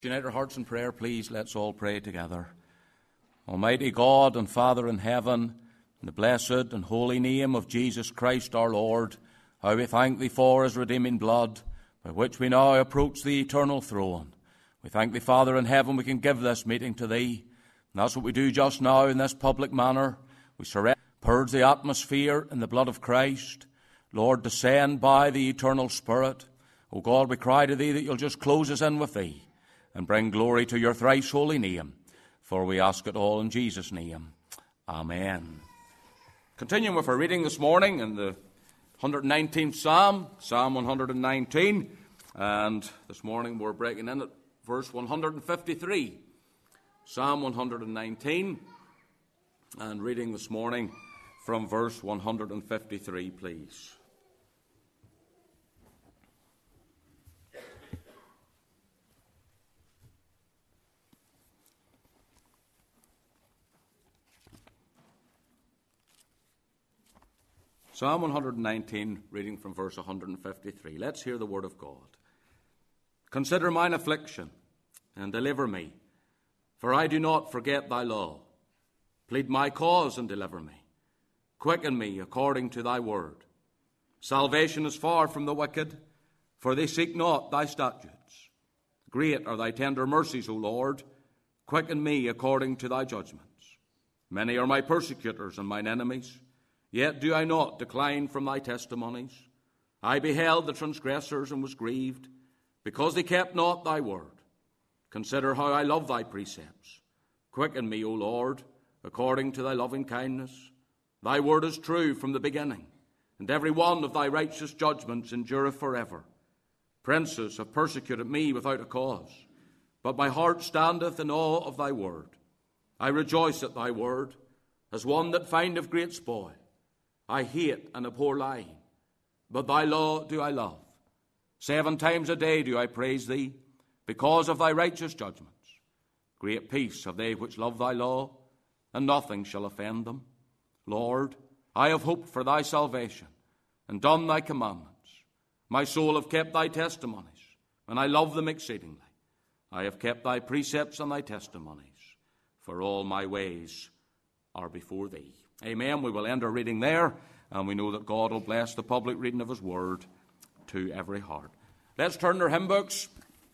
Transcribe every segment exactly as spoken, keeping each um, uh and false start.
Unite our hearts in prayer, please. Let's all pray together. Almighty God and Father in heaven, in the blessed and holy name of Jesus Christ our Lord, how we thank Thee for His redeeming blood, by which we now approach the eternal throne. We thank Thee, Father in heaven, we can give this meeting to Thee. And that's what we do just now in this public manner. We surrender, purge the atmosphere in the blood of Christ. Lord, descend by the eternal Spirit. O God, we cry to Thee that You'll just close us in with Thee and bring glory to Your thrice holy name. For we ask it all in Jesus' name. Amen. Continuing with our reading this morning in the one hundred nineteenth Psalm, Psalm one hundred nineteen. And this morning we're breaking in at verse one hundred fifty-three. Psalm one hundred nineteen. And reading this morning from verse one hundred fifty-three, please. Psalm one hundred nineteen, reading from verse one hundred fifty-three. Let's hear the word of God. Consider mine affliction, and deliver me, for I do not forget Thy law. Plead my cause, and deliver me. Quicken me according to Thy word. Salvation is far from the wicked, for they seek not Thy statutes. Great are Thy tender mercies, O Lord. Quicken me according to Thy judgments. Many are my persecutors and mine enemies, yet do I not decline from Thy testimonies. I beheld the transgressors and was grieved, because they kept not Thy word. Consider how I love Thy precepts. Quicken me, O Lord, according to Thy loving kindness. Thy word is true from the beginning, and every one of Thy righteous judgments endureth forever. Princes have persecuted me without a cause, but my heart standeth in awe of Thy word. I rejoice at Thy word, as one that findeth great spoil. I hate and abhor lying, but Thy law do I love. Seven times a day do I praise Thee, because of Thy righteous judgments. Great peace have they which love Thy law, and nothing shall offend them. Lord, I have hoped for Thy salvation, and done Thy commandments. My soul have kept Thy testimonies, and I love them exceedingly. I have kept Thy precepts and Thy testimonies, for all my ways are before Thee. Amen. We will end our reading there, and we know that God will bless the public reading of His word to every heart. Let's turn our hymn books,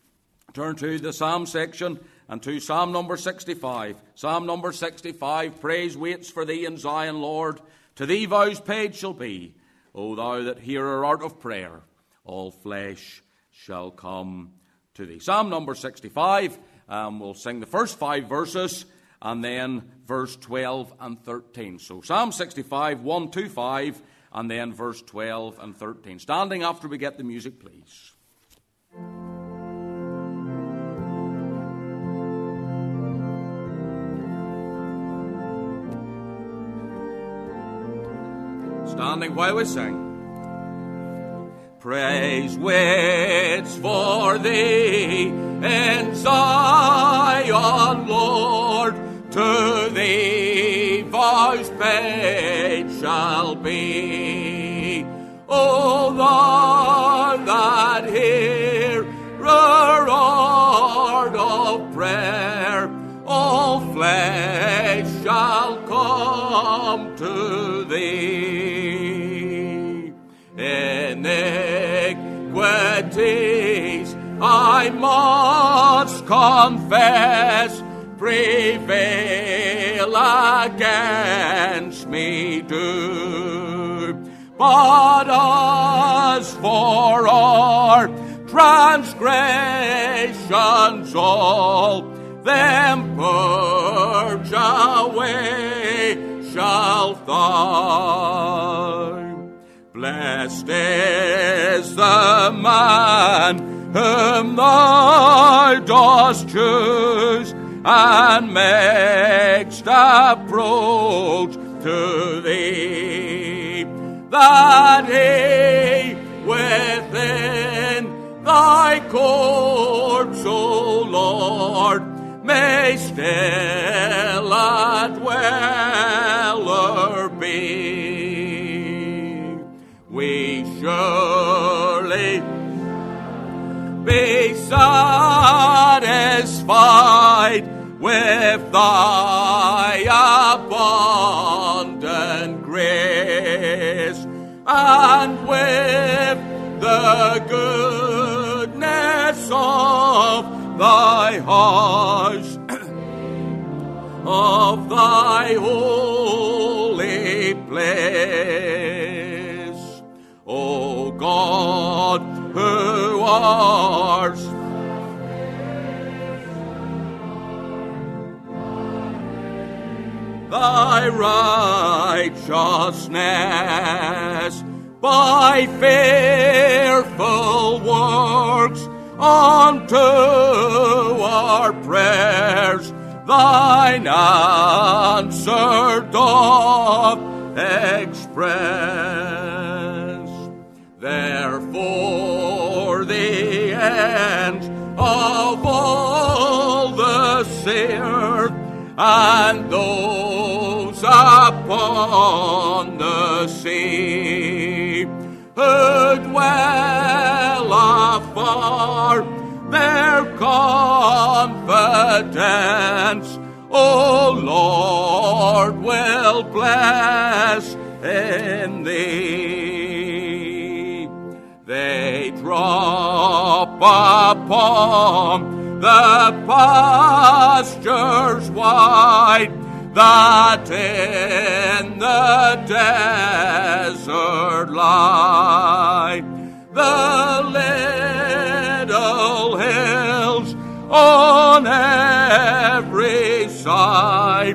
turn to the Psalm section, and to Psalm number sixty-five. Psalm number sixty-five, praise waits for Thee in Zion, Lord. To Thee vows paid shall be. O Thou that hearer art of prayer, all flesh shall come to Thee. Psalm number sixty-five, um, we'll sing the first five verses, and then verse twelve and thirteen. So Psalm sixty-five, one to five, and then verse twelve and thirteen. Standing after we get the music, please. Standing while we sing. Praise waits for Thee in Zion, Lord. To Thee vows paid shall be. O Thou that hearer art of prayer, all flesh shall come to Thee. Iniquities I must confess, prevail against me do. But as for our transgressions, all them purge away shalt Thou. Blessed is the man whom Thou dost choose, and makest approach to Thee, that he within Thy courts, O Lord, may still a dweller be. We surely be satisfied with thy abundant grace, and with the goodness of thy house, of thy holy place. O God, who art thy righteousness by fearful works unto our prayers thine answer doth express. Therefore the ends of all the earth and those upon the sea who dwell afar, their confidence, O Lord, will bless in thee. They drop upon the pastures wide that in the desert lie. The little hills on every side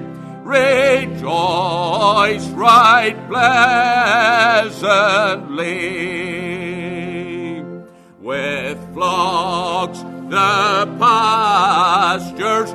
rejoice right pleasantly. With flocks the pastures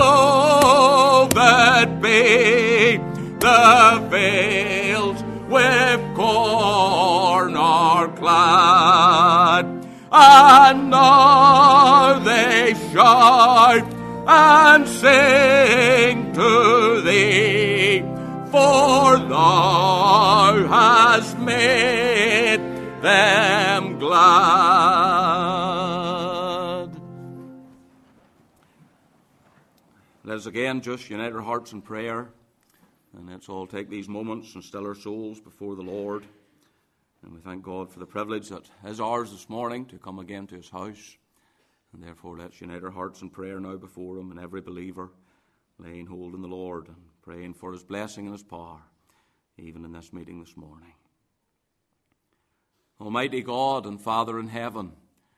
clothed be, the fields with corn are clad, and now they shout and sing to thee, for thou hast made them glad. Let us again just unite our hearts in prayer, and let's all take these moments and still our souls before the Lord. And we thank God for the privilege that is ours this morning to come again to his house. And therefore let's unite our hearts in prayer now before him, and every believer laying hold on the Lord and praying for his blessing and his power, even in this meeting this morning. Almighty God and Father in heaven,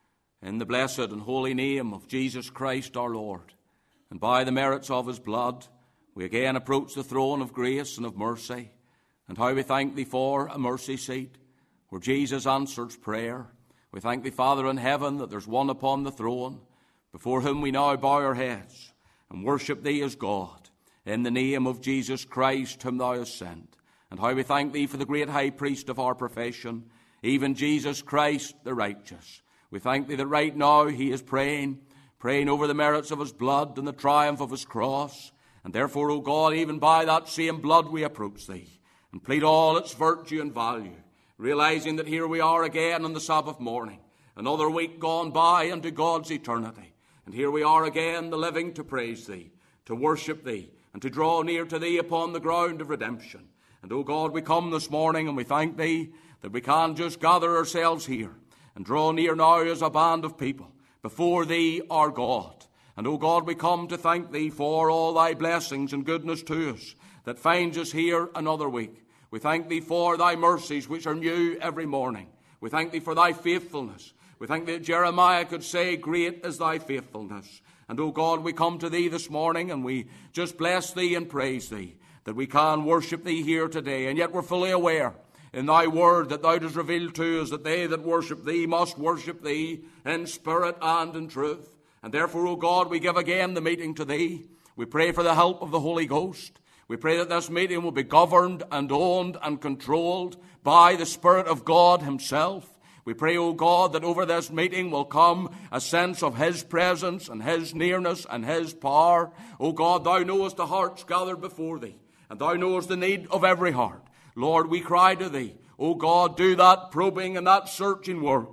in the blessed and holy name of Jesus Christ our Lord, and by the merits of his blood, we again approach the throne of grace and of mercy. And how we thank thee for a mercy seat where Jesus answers prayer. We thank thee, Father in heaven, that there's one upon the throne before whom we now bow our heads and worship thee as God in the name of Jesus Christ whom thou hast sent. And how we thank thee for the great high priest of our profession, even Jesus Christ the righteous. We thank thee that right now he is praying, praying over the merits of his blood and the triumph of his cross. And therefore, O God, even by that same blood we approach thee and plead all its virtue and value, realizing that here we are again on the Sabbath morning, another week gone by into God's eternity. And here we are again, the living, to praise thee, to worship thee, and to draw near to thee upon the ground of redemption. And, O God, we come this morning and we thank thee that we can just gather ourselves here and draw near now as a band of people before thee, our God. And, O God, we come to thank thee for all thy blessings and goodness to us that finds us here another week. We thank thee for thy mercies which are new every morning. We thank thee for thy faithfulness. We thank thee that Jeremiah could say, great is thy faithfulness. And, O God, we come to thee this morning and we just bless thee and praise thee that we can worship thee here today. And yet we're fully aware in thy word that thou dost reveal to us that they that worship thee must worship thee in spirit and in truth. And therefore, O God, we give again the meeting to thee. We pray for the help of the Holy Ghost. We pray that this meeting will be governed and owned and controlled by the Spirit of God himself. We pray, O God, that over this meeting will come a sense of his presence and his nearness and his power. O God, thou knowest the hearts gathered before thee, and thou knowest the need of every heart. Lord, we cry to thee, O God, do that probing and that searching work.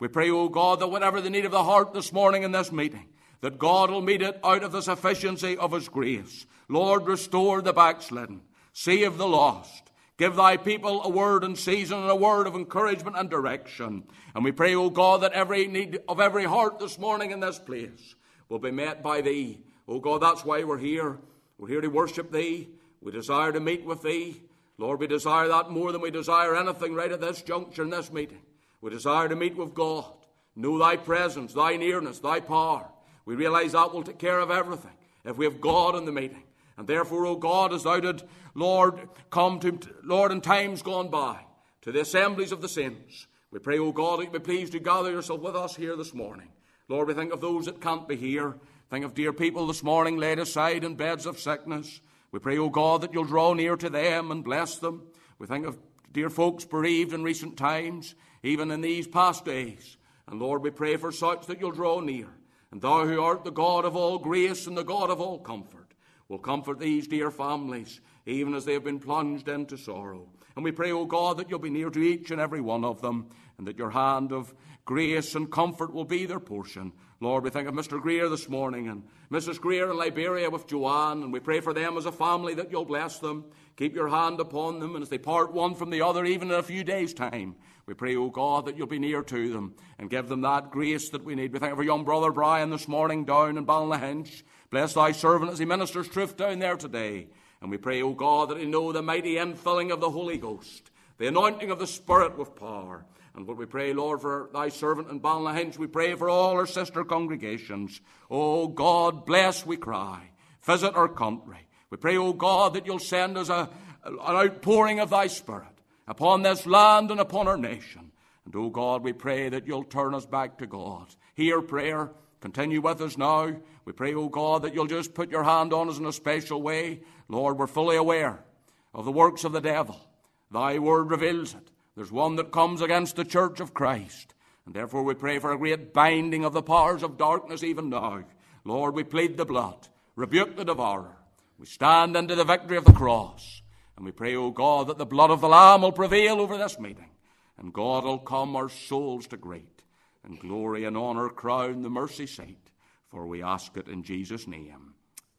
We pray, O God, that whatever the need of the heart this morning in this meeting, that God will meet it out of the sufficiency of his grace. Lord, restore the backslidden. Save the lost. Give thy people a word in season and a word of encouragement and direction. And we pray, O God, that every need of every heart this morning in this place will be met by thee. O God, that's why we're here. We're here to worship thee. We desire to meet with thee. Lord, we desire that more than we desire anything right at this juncture in this meeting. We desire to meet with God. Know thy presence, thy nearness, thy power. We realize that will take care of everything if we have God in the meeting. And therefore, O God, as thou did, Lord, come to, Lord, in times gone by, to the assemblies of the saints, we pray, O God, that you be pleased to gather yourself with us here this morning. Lord, we think of those that can't be here. Think of dear people this morning laid aside in beds of sickness. We pray, O God, that you'll draw near to them and bless them. We think of dear folks bereaved in recent times, even in these past days. And Lord, we pray for such that you'll draw near. And thou who art the God of all grace and the God of all comfort, will comfort these dear families, even as they have been plunged into sorrow. And we pray, O God, that you'll be near to each and every one of them, and that your hand of grace and comfort will be their portion. Lord, we think of Mister Greer this morning, and Missus Greer in Liberia with Joanne, and we pray for them as a family that you'll bless them. Keep your hand upon them, and as they part one from the other, even in a few days' time, we pray, O God, that you'll be near to them and give them that grace that we need. We think of our young brother Brian this morning down in Ballynahinch. Bless thy servant as he ministers truth down there today. And we pray, O God, that he know the mighty infilling of the Holy Ghost, the anointing of the Spirit with power. And what we pray, Lord, for thy servant in Ballynahinch, we pray for all our sister congregations. O God, bless, we cry. Visit our country. We pray, O God, that you'll send us a, an outpouring of thy Spirit upon this land and upon our nation. And, O God, we pray that you'll turn us back to God. Hear prayer. Continue with us now. We pray, O God, that you'll just put your hand on us in a special way. Lord, we're fully aware of the works of the devil. Thy word reveals it. There's one that comes against the church of Christ. And therefore we pray for a great binding of the powers of darkness even now. Lord, we plead the blood. Rebuke the devourer. We stand into the victory of the cross. And we pray, O God, that the blood of the Lamb will prevail over this meeting. And God will come our souls to great. And glory and honor crown the mercy seat. For we ask it in Jesus' name.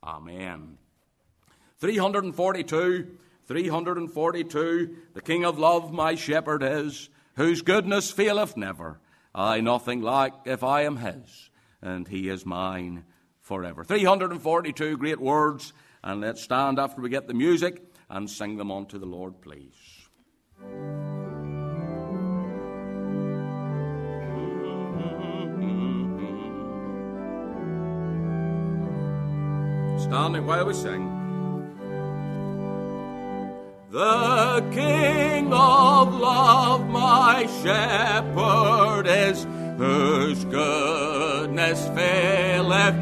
Amen. three forty-two, three forty-two, the King of love my shepherd is, whose goodness faileth never. I nothing lack if I am his, and he is mine forever. three forty-two great words, and let's stand after we get the music and sing them unto the Lord, please. Standing while we sing. The King of love my shepherd is, whose goodness faileth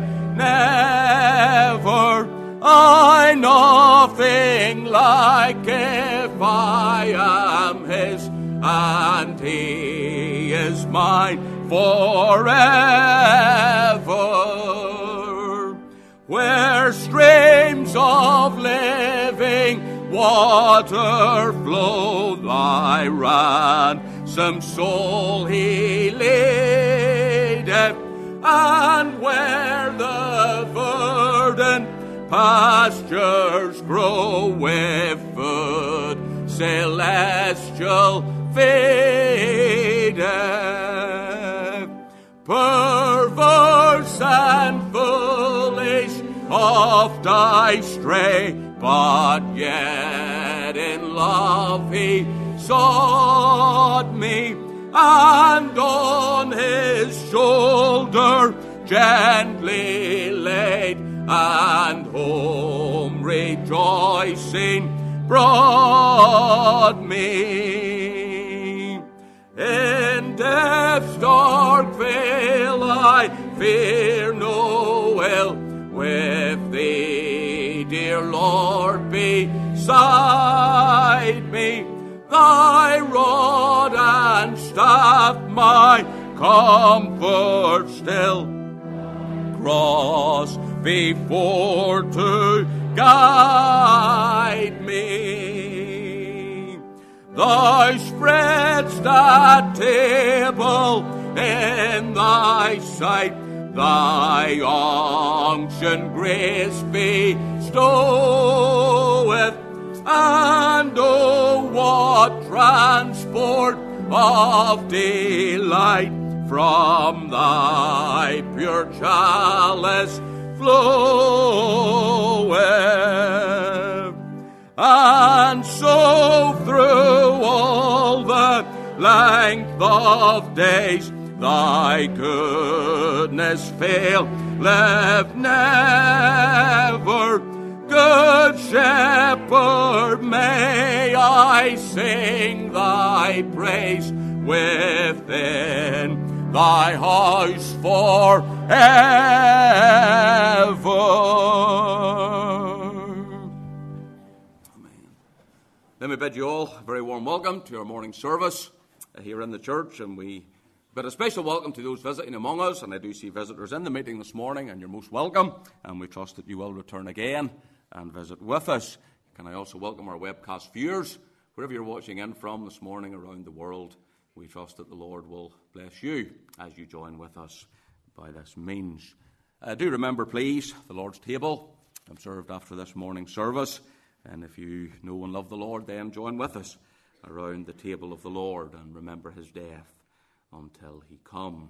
never. I nothing like if I am his, and he is mine forever. Where streams of living water flow, thy ransom soul he leadeth, and where the verdant pastures grow with food celestial feedeth. Perverse and foolish oft I stray, but yet in love he sought me, and on his shoulder gently laid, and home rejoicing brought me. In death's dark vale I fear no ill, with thee, dear Lord, beside me. Thy rod and staff my comfort still, cross before to guide me. Thou spreadst that table in thy sight. Thy unction grace bestoweth, and oh, what transport of delight from thy pure chalice floweth. And so through all the length of days thy goodness faileth never. Good Shepherd, may I sing thy praise within thy house forever. Amen. Let me bid you all a very warm welcome to our morning service here in the church, and we But a special welcome to those visiting among us, and I do see visitors in the meeting this morning, and you're most welcome, and we trust that you will return again and visit with us. Can I also welcome our webcast viewers, wherever you're watching in from this morning around the world. We trust that the Lord will bless you as you join with us by this means. Uh, do remember, please, the Lord's table observed after this morning service, and if you know and love the Lord, then join with us around the table of the Lord and remember his death until he come.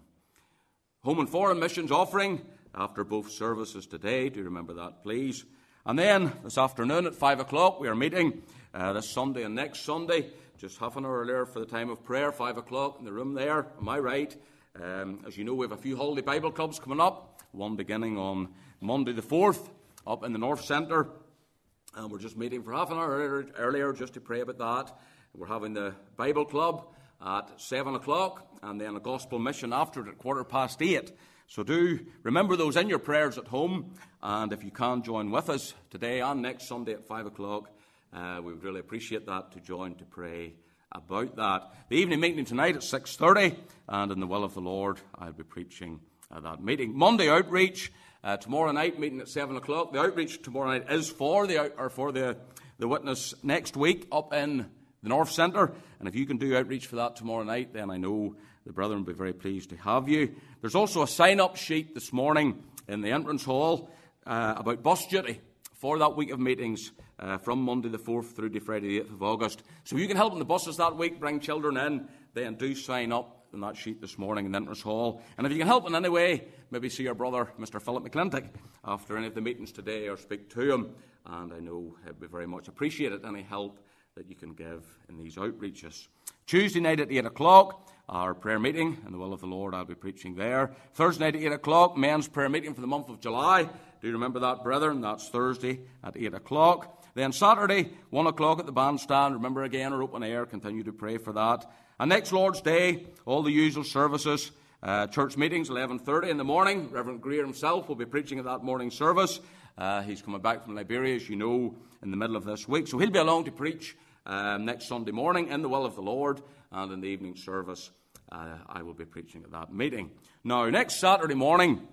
Home and foreign missions offering after both services today. Do remember that, please. And then this afternoon at five o'clock we are meeting uh, this Sunday and next Sunday, just half an hour earlier for the time of prayer, five o'clock in the room there. Am I right? Um, as you know, we have a few holiday Bible clubs coming up. One beginning on Monday the fourth up in the North Centre. And we're just meeting for half an hour earlier, earlier just to pray about that. We're having the Bible club at seven o'clock, and then a gospel mission after it at quarter past eight. So do remember those in your prayers at home, and if you can join with us today and next Sunday at five o'clock, uh, we would really appreciate that, to join to pray about that. The evening meeting tonight at six thirty, and in the will of the Lord, I'll be preaching at that meeting. Monday outreach, uh, tomorrow night meeting at seven o'clock. The outreach tomorrow night is for the or for the, the witness next week up in the North Centre, and if you can do outreach for that tomorrow night, then I know the brethren will be very pleased to have you. There's also a sign-up sheet this morning in the entrance hall uh, about bus duty for that week of meetings uh, from Monday the fourth through to Friday the eighth of August. So if you can help in the buses that week, bring children in, then do sign up on that sheet this morning in the entrance hall. And if you can help in any way, maybe see your brother, Mister Philip McClintock, after any of the meetings today, or speak to him. And I know he'd be very much appreciated, any help that you can give in these outreaches. Tuesday night at eight o'clock, our prayer meeting, in the will of the Lord, I'll be preaching there. Thursday night at eight o'clock, men's prayer meeting for the month of July. Do you remember that, brethren? That's Thursday at eight o'clock. Then Saturday, one o'clock at the bandstand. Remember again, our open air, continue to pray for that. And next Lord's Day, all the usual services. Uh, church meetings, eleven thirty in the morning. Reverend Greer himself will be preaching at that morning service. Uh, he's coming back from Liberia, as you know, in the middle of this week. So he'll be along to preach um, next Sunday morning in the will of the Lord, and in the evening service uh, I will be preaching at that meeting. Now, next Saturday morning,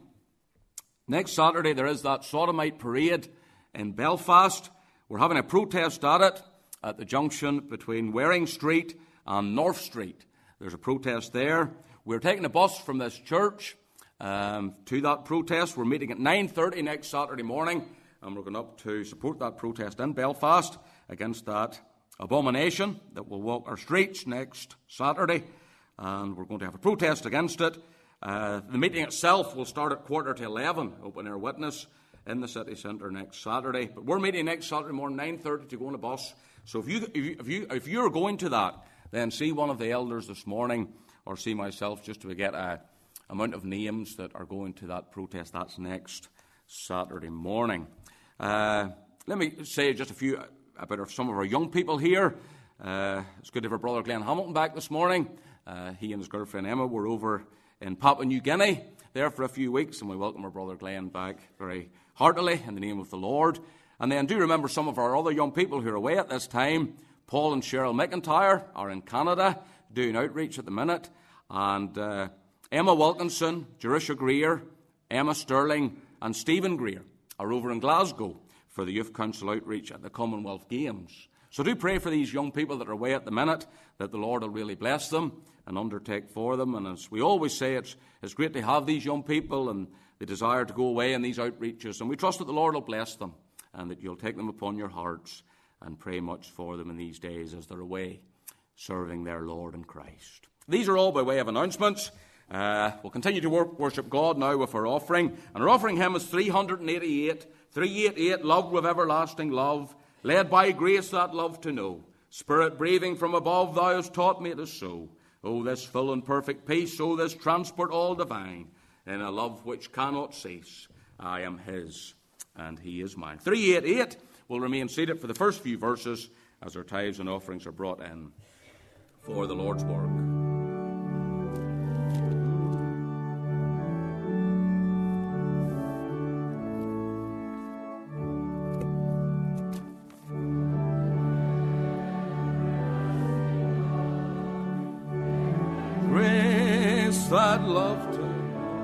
next Saturday there is that Sodomite parade in Belfast. We're having a protest at it at the junction between Waring Street and North Street. There's a protest there. We're taking a bus from this church Um, to that protest. We're meeting at nine thirty next Saturday morning, and we're going up to support that protest in Belfast against that abomination that will walk our streets next Saturday, and we're going to have a protest against it. Uh, the meeting itself will start at quarter to eleven, open air witness in the city centre next Saturday. But we're meeting next Saturday morning, nine thirty, to go on a bus. So if you if you if you if you're going to that, then see one of the elders this morning, or see myself, just to get a amount of names that are going to that protest. That's next Saturday morning. Uh, let me say just a few about some of our young people here. Uh, it's good to have our brother Glenn Hamilton back this morning. Uh, he and his girlfriend Emma were over in Papua New Guinea there for a few weeks, and we welcome our brother Glenn back very heartily in the name of the Lord. And then do remember some of our other young people who are away at this time. Paul and Cheryl McIntyre are in Canada doing outreach at the minute, and uh, Emma Wilkinson, Jerusha Greer, Emma Sterling, and Stephen Greer are over in Glasgow for the Youth Council outreach at the Commonwealth Games. So do pray for these young people that are away at the minute, that the Lord will really bless them and undertake for them. And as we always say, it's, it's great to have these young people and the desire to go away in these outreaches. And we trust that the Lord will bless them and that you'll take them upon your hearts and pray much for them in these days as they're away serving their Lord in Christ. These are all by way of announcements. Uh, we'll continue to wor- worship God now with our offering. And our offering hymn is three eighty-eight. three eighty-eight, loved with everlasting love, led by grace that love to know. Spirit breathing from above, thou hast taught me to sow. Oh, this full and perfect peace, oh, this transport all divine, in a love which cannot cease. I am his, and he is mine. three eighty-eight will remain seated for the first few verses as our tithes and offerings are brought in for the Lord's work. Grace that love to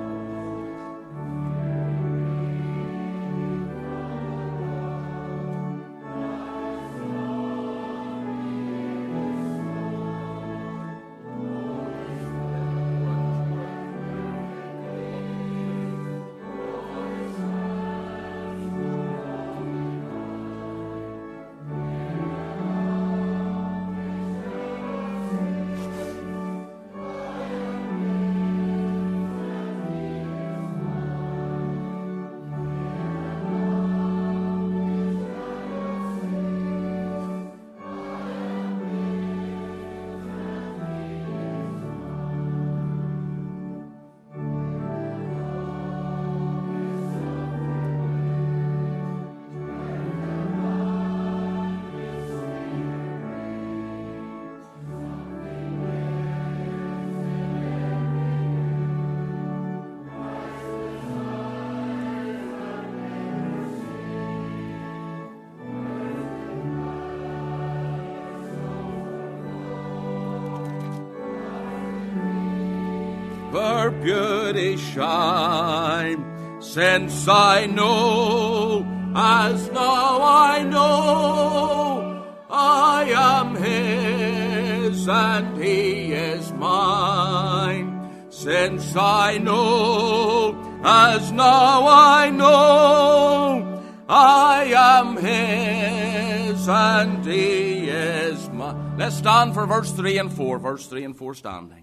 her beauty shine, since I know, as now I know, I am his and he is mine. Since I know, as now I know, I am his and he is mine. Let's stand for verse three and four. Verse three and four standing.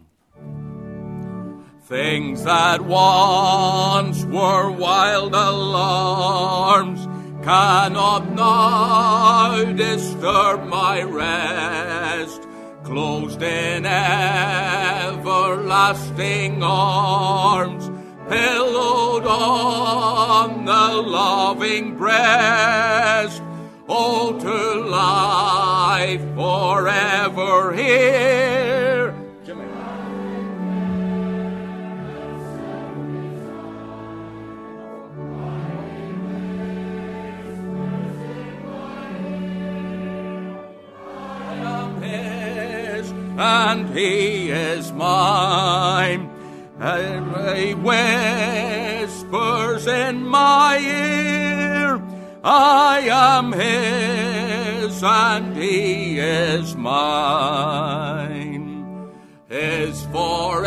Things that once were wild alarms cannot now disturb my rest. Closed in everlasting arms, pillowed on the loving breast. Oh, to life forever here. Jimmy. And he is mine, and he whispers in my ear, I am his, and he is mine. His forever,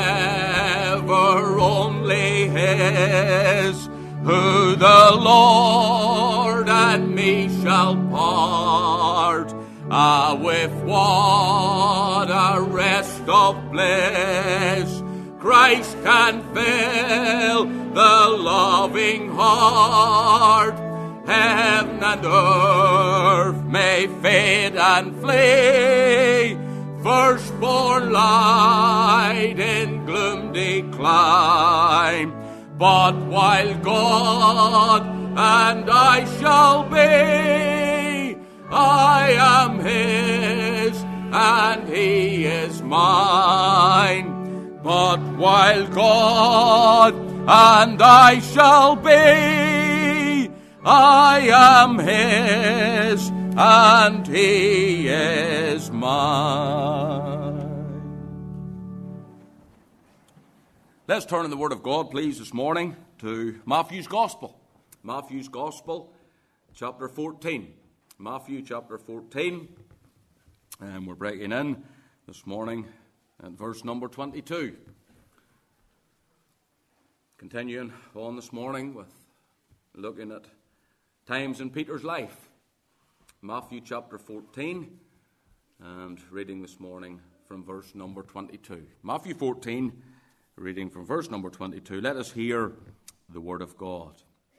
only his, who the Lord and me shall part. Ah, with what a rest of bliss Christ can fill the loving heart. Heaven and earth may fade and flee, firstborn light in gloom decline. But while God and I shall be, I am his, and he is mine. But while God and I shall be, I am his, and he is mine. Let's turn in the Word of God, please, this morning to Matthew's Gospel. Matthew's Gospel, chapter fourteen. Matthew chapter fourteen, and we're breaking in this morning at verse number twenty-two. Continuing on this morning with looking at times in Peter's life. Matthew chapter fourteen, and reading this morning from verse number twenty-two. Matthew fourteen, reading from verse number twenty-two. Let us hear the word of God.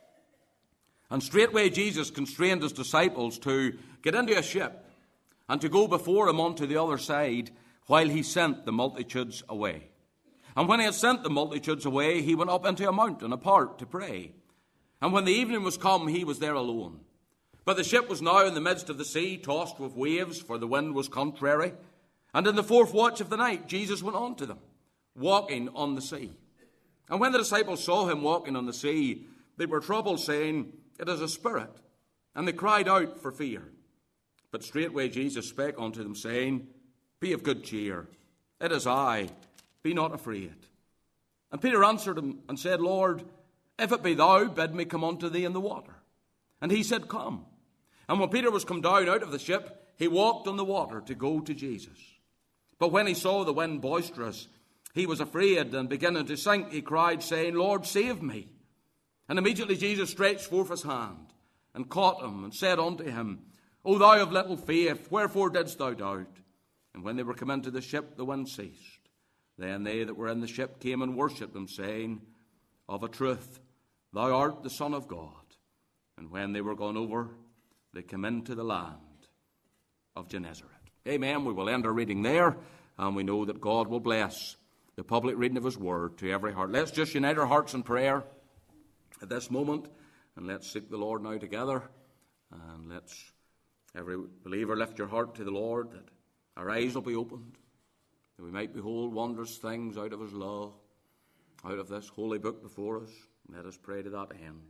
And straightway Jesus constrained his disciples to get into a ship and to go before him unto the other side while he sent the multitudes away. And when he had sent the multitudes away, he went up into a mountain apart to pray. And when the evening was come, he was there alone. But the ship was now in the midst of the sea, tossed with waves, for the wind was contrary. And in the fourth watch of the night, Jesus went on to them, walking on the sea. And when the disciples saw him walking on the sea, they were troubled, saying, It is a spirit. And they cried out for fear. But straightway Jesus spake unto them, saying, Be of good cheer. It is I. Be not afraid. And Peter answered him and said, Lord, if it be thou, bid me come unto thee in the water. And he said, Come. And when Peter was come down out of the ship, he walked on the water to go to Jesus. But when he saw the wind boisterous, he was afraid, and beginning to sink, he cried, saying, Lord, save me. And immediately Jesus stretched forth his hand, and caught him, and said unto him, O thou of little faith, wherefore didst thou doubt? And when they were come into the ship, the wind ceased. Then they that were in the ship came and worshipped him, saying, Of a truth, thou art the Son of God. And when they were gone over, they came into the land of Gennesaret. Amen. We will end our reading there, and we know that God will bless the public reading of his word to every heart. Let's just unite our hearts in prayer at this moment, and let's seek the Lord now together, and let's, every believer, lift your heart to the Lord, that our eyes will be opened, that we might behold wondrous things out of his law, out of this holy book before us. Let us pray to that end.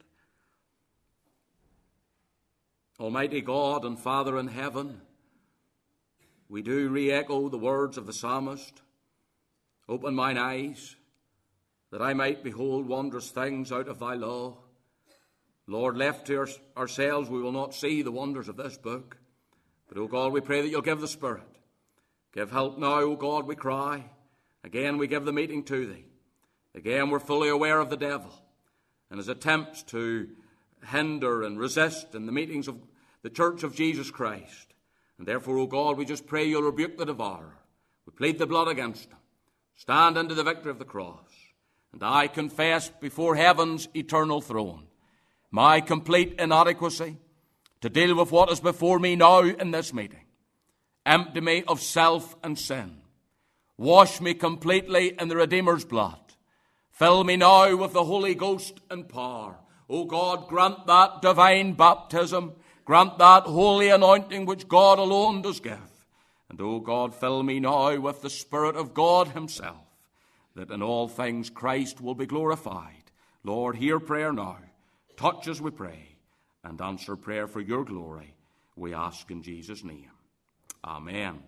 Almighty God and Father in heaven, we do re-echo the words of the psalmist, Open mine eyes, that I might behold wondrous things out of thy law. Lord, left to our, ourselves, we will not see the wonders of this book. But, O God, we pray that you'll give the Spirit. Give help now, O God, we cry. Again, we give the meeting to thee. Again, we're fully aware of the devil and his attempts to hinder and resist in the meetings of the Church of Jesus Christ. And therefore, O God, we just pray you'll rebuke the devourer. We plead the blood against him. Stand into the victory of the cross. And I confess before heaven's eternal throne my complete inadequacy to deal with what is before me now in this meeting. Empty me of self and sin. Wash me completely in the Redeemer's blood. Fill me now with the Holy Ghost and power. O God, grant that divine baptism. Grant that holy anointing which God alone does give. And, O God, fill me now with the Spirit of God himself, that in all things Christ will be glorified. Lord, hear prayer now. Touch as we pray, and answer prayer for your glory. We ask in Jesus' name. Amen.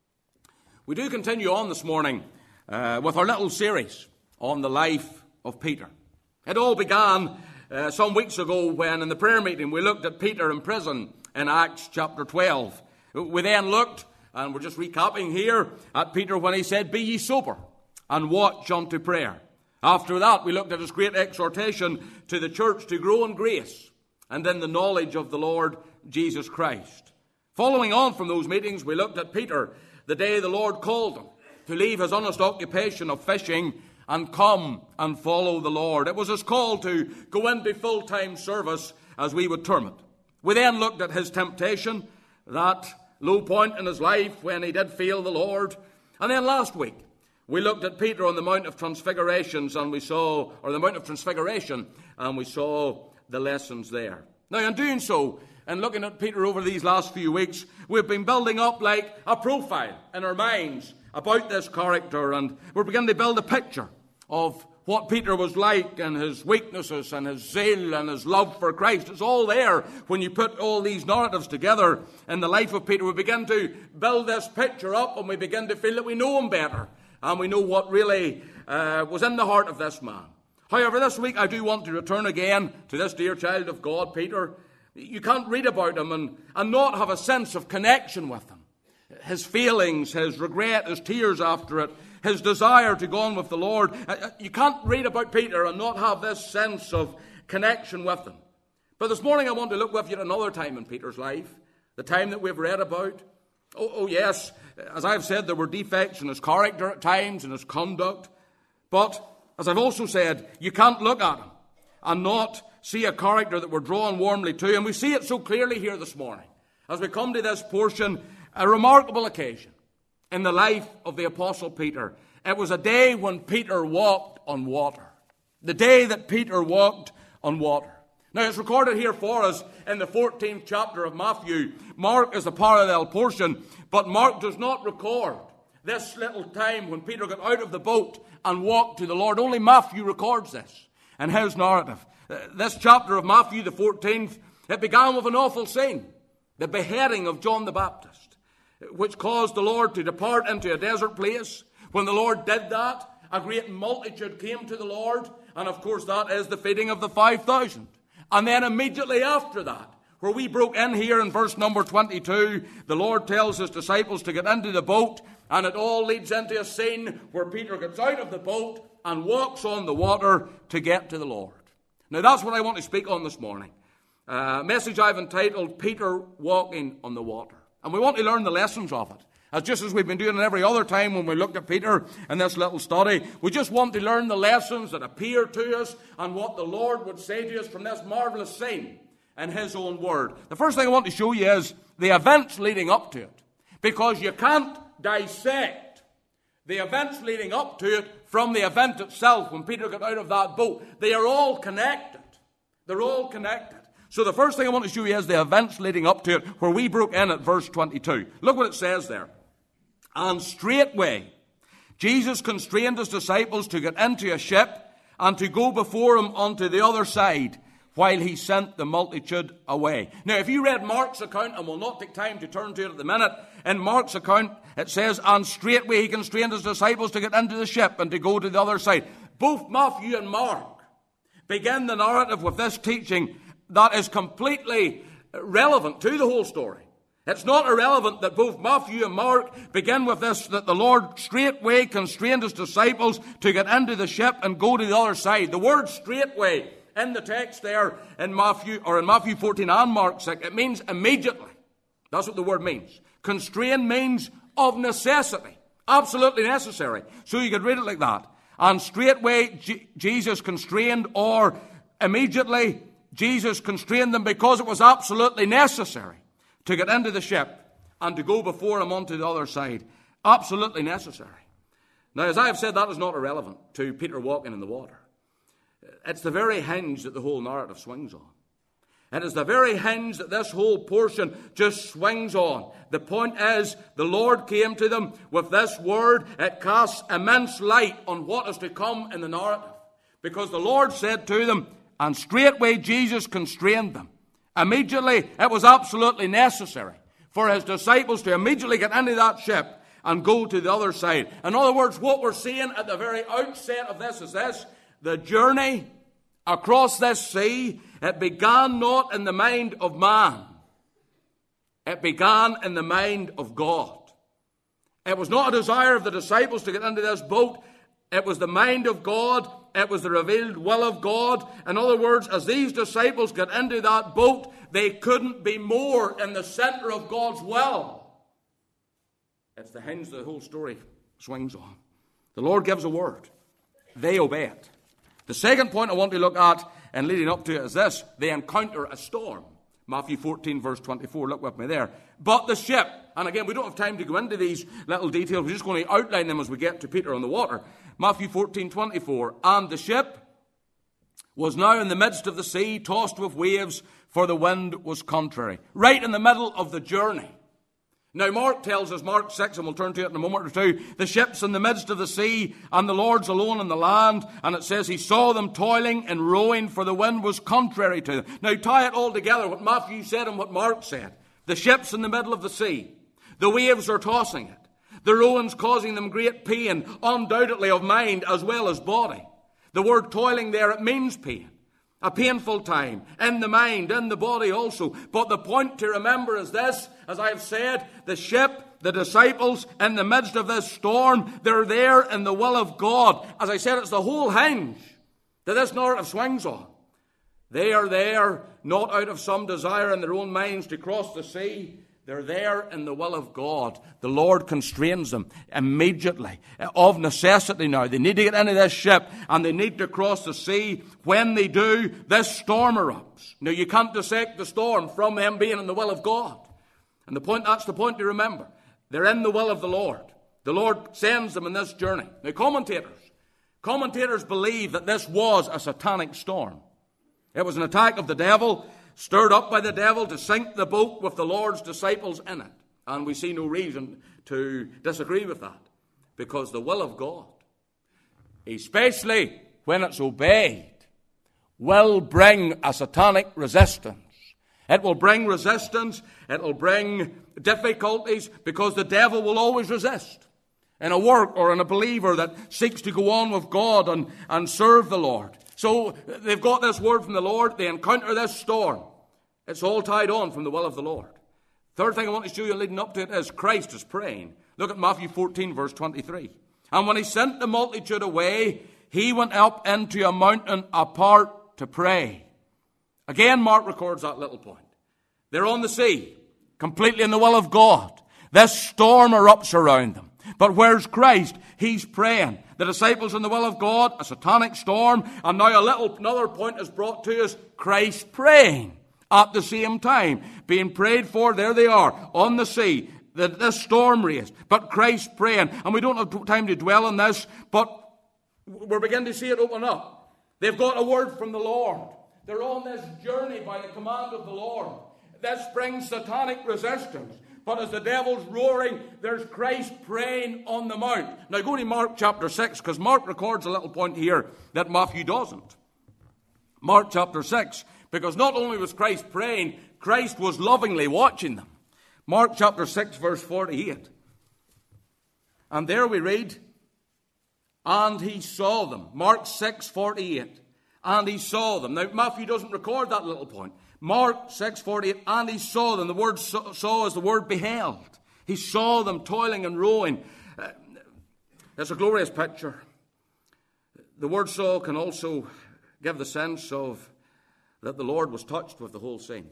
We do continue on this morning uh, with our little series on the life of Peter. It all began uh, some weeks ago when in the prayer meeting we looked at Peter in prison in Acts chapter twelve. We then looked, and we're just recapping here, at Peter when he said, Be ye sober, and watch unto prayer. After that, we looked at his great exhortation to the church to grow in grace and in the knowledge of the Lord Jesus Christ. Following on from those meetings, we looked at Peter the day the Lord called him to leave his honest occupation of fishing and come and follow the Lord. It was his call to go into full-time service, as we would term it. We then looked at his temptation, that low point in his life when he did fail the Lord. And then last week, we looked at Peter on the Mount of Transfigurations, and we saw, or the Mount of Transfiguration, and we saw the lessons there. Now, in doing so, and looking at Peter over these last few weeks, we've been building up like a profile in our minds about this character, and we're beginning to build a picture of what Peter was like, and his weaknesses, and his zeal, and his love for Christ. It's all there when you put all these narratives together in the life of Peter. We begin to build this picture up, and we begin to feel that we know him better, and we know what really uh, was in the heart of this man. However, this week I do want to return again to this dear child of God, Peter. You can't read about him and, and not have a sense of connection with him. His feelings, his regret, his tears after it, his desire to go on with the Lord. You can't read about Peter and not have this sense of connection with him. But this morning I want to look with you at another time in Peter's life, the time that we've read about. Oh, oh yes, as I've said, there were defects in his character at times, in his conduct. But, as I've also said, you can't look at him and not see a character that we're drawn warmly to. And we see it so clearly here this morning. As we come to this portion, a remarkable occasion in the life of the Apostle Peter. It was a day when Peter walked on water. The day that Peter walked on water. Now, it's recorded here for us in the fourteenth chapter of Matthew. Mark is the parallel portion, but Mark does not record this little time when Peter got out of the boat and walked to the Lord. Only Matthew records this in his narrative. This chapter of Matthew, the fourteenth, it began with an awful scene, the beheading of John the Baptist, which caused the Lord to depart into a desert place. When the Lord did that, a great multitude came to the Lord, and of course that is the feeding of the five thousand. And then immediately after that, where we broke in here in verse number twenty-two, the Lord tells his disciples to get into the boat, and it all leads into a scene where Peter gets out of the boat and walks on the water to get to the Lord. Now that's what I want to speak on this morning. A message I've entitled, Peter Walking on the Water. And we want to learn the lessons of it. As just as we've been doing every other time when we looked at Peter in this little study, we just want to learn the lessons that appear to us and what the Lord would say to us from this marvelous scene in his own word. The first thing I want to show you is the events leading up to it. Because you can't dissect the events leading up to it from the event itself when Peter got out of that boat. They are all connected. They're all connected. So the first thing I want to show you is the events leading up to it, where we broke in at verse twenty-two. Look what it says there. And straightway Jesus constrained his disciples to get into a ship and to go before him unto the other side, while he sent the multitude away. Now, if you read Mark's account, and we'll not take time to turn to it at the minute, in Mark's account it says, and straightway he constrained his disciples to get into the ship and to go to the other side. Both Matthew and Mark begin the narrative with this teaching that is completely relevant to the whole story. It's not irrelevant that both Matthew and Mark begin with this, that the Lord straightway constrained his disciples to get into the ship and go to the other side. The word straightway in the text there in Matthew, or in Matthew fourteen and Mark six, it means immediately. That's what the word means. Constrain means of necessity. Absolutely necessary. So you could read it like that. And straightway G- Jesus constrained, or immediately Jesus constrained them because it was absolutely necessary to get into the ship and to go before him onto the other side. Absolutely necessary. Now, as I have said, that is not irrelevant to Peter walking in the water. It's the very hinge that the whole narrative swings on. It is the very hinge that this whole portion just swings on. The point is, the Lord came to them with this word. It casts immense light on what is to come in the narrative. Because the Lord said to them, and straightway Jesus constrained them. Immediately, it was absolutely necessary for his disciples to immediately get into that ship and go to the other side. In other words, what we're seeing at the very outset of this is this. The journey across this sea, it began not in the mind of man. It began in the mind of God. It was not a desire of the disciples to get into this boat. It was the mind of God. It was the revealed will of God. In other words, as these disciples got into that boat, they couldn't be more in the center of God's will. It's the hinge the whole story swings on. The Lord gives a word. They obey it. The second point I want to look at, and leading up to it, is this. They encounter a storm. Matthew fourteen, verse twenty-four. Look with me there. But the ship, and again, we don't have time to go into these little details. We're just going to outline them as we get to Peter on the water. Matthew fourteen, twenty-four. And the ship was now in the midst of the sea, tossed with waves, for the wind was contrary. Right in the middle of the journey. Now, Mark tells us, Mark six, and we'll turn to it in a moment or two, the ship's in the midst of the sea, and the Lord's alone in the land, and it says he saw them toiling and rowing, for the wind was contrary to them. Now, tie it all together, what Matthew said and what Mark said. The ship's in the middle of the sea. The waves are tossing it. The rowing's causing them great pain, undoubtedly of mind as well as body. The word toiling there, it means pain. A painful time in the mind, in the body also. But the point to remember is this, as I have said, the ship, the disciples, in the midst of this storm, they're there in the will of God. As I said, it's the whole hinge that this narrative swings on. They are there not out of some desire in their own minds to cross the sea. They're there in the will of God. The Lord constrains them immediately, of necessity now. They need to get into this ship and they need to cross the sea. When they do, this storm erupts. Now, you can't dissect the storm from them being in the will of God. And the point, that's the point to remember. They're in the will of the Lord. The Lord sends them in this journey. Now, commentators, commentators believe that this was a satanic storm. It was an attack of the devil, stirred up by the devil to sink the boat with the Lord's disciples in it. And we see no reason to disagree with that, because the will of God, especially when it's obeyed, will bring a satanic resistance. It will bring resistance, it will bring difficulties, because the devil will always resist in a work or in a believer that seeks to go on with God and, and serve the Lord. So they've got this word from the Lord. They encounter this storm. It's all tied on from the will of the Lord. Third thing I want to show you leading up to it is Christ is praying. Look at Matthew fourteen, verse twenty-three. And when he sent the multitude away, he went up into a mountain apart to pray. Again, Mark records that little point. They're on the sea, completely in the will of God. This storm erupts around them. But where's Christ? He's praying. The disciples in the will of God, a satanic storm, and now a little another point is brought to us, Christ praying at the same time. Being prayed for, there they are, on the sea, the, this storm raised, but Christ praying. And we don't have time to dwell on this, but we're beginning to see it open up. They've got a word from the Lord. They're on this journey by the command of the Lord. This brings satanic resistance. But as the devil's roaring, there's Christ praying on the mount. Now go to Mark chapter six, because Mark records a little point here that Matthew doesn't. Mark chapter six, because not only was Christ praying, Christ was lovingly watching them. Mark chapter six, verse forty-eight. And there we read, and he saw them. Mark six, forty-eight. And he saw them. Now Matthew doesn't record that little point. Mark six forty-eight, and he saw them. The word saw is the word beheld. He saw them toiling and rowing. Uh, it's a glorious picture. The word saw can also give the sense of that the Lord was touched with the whole scene.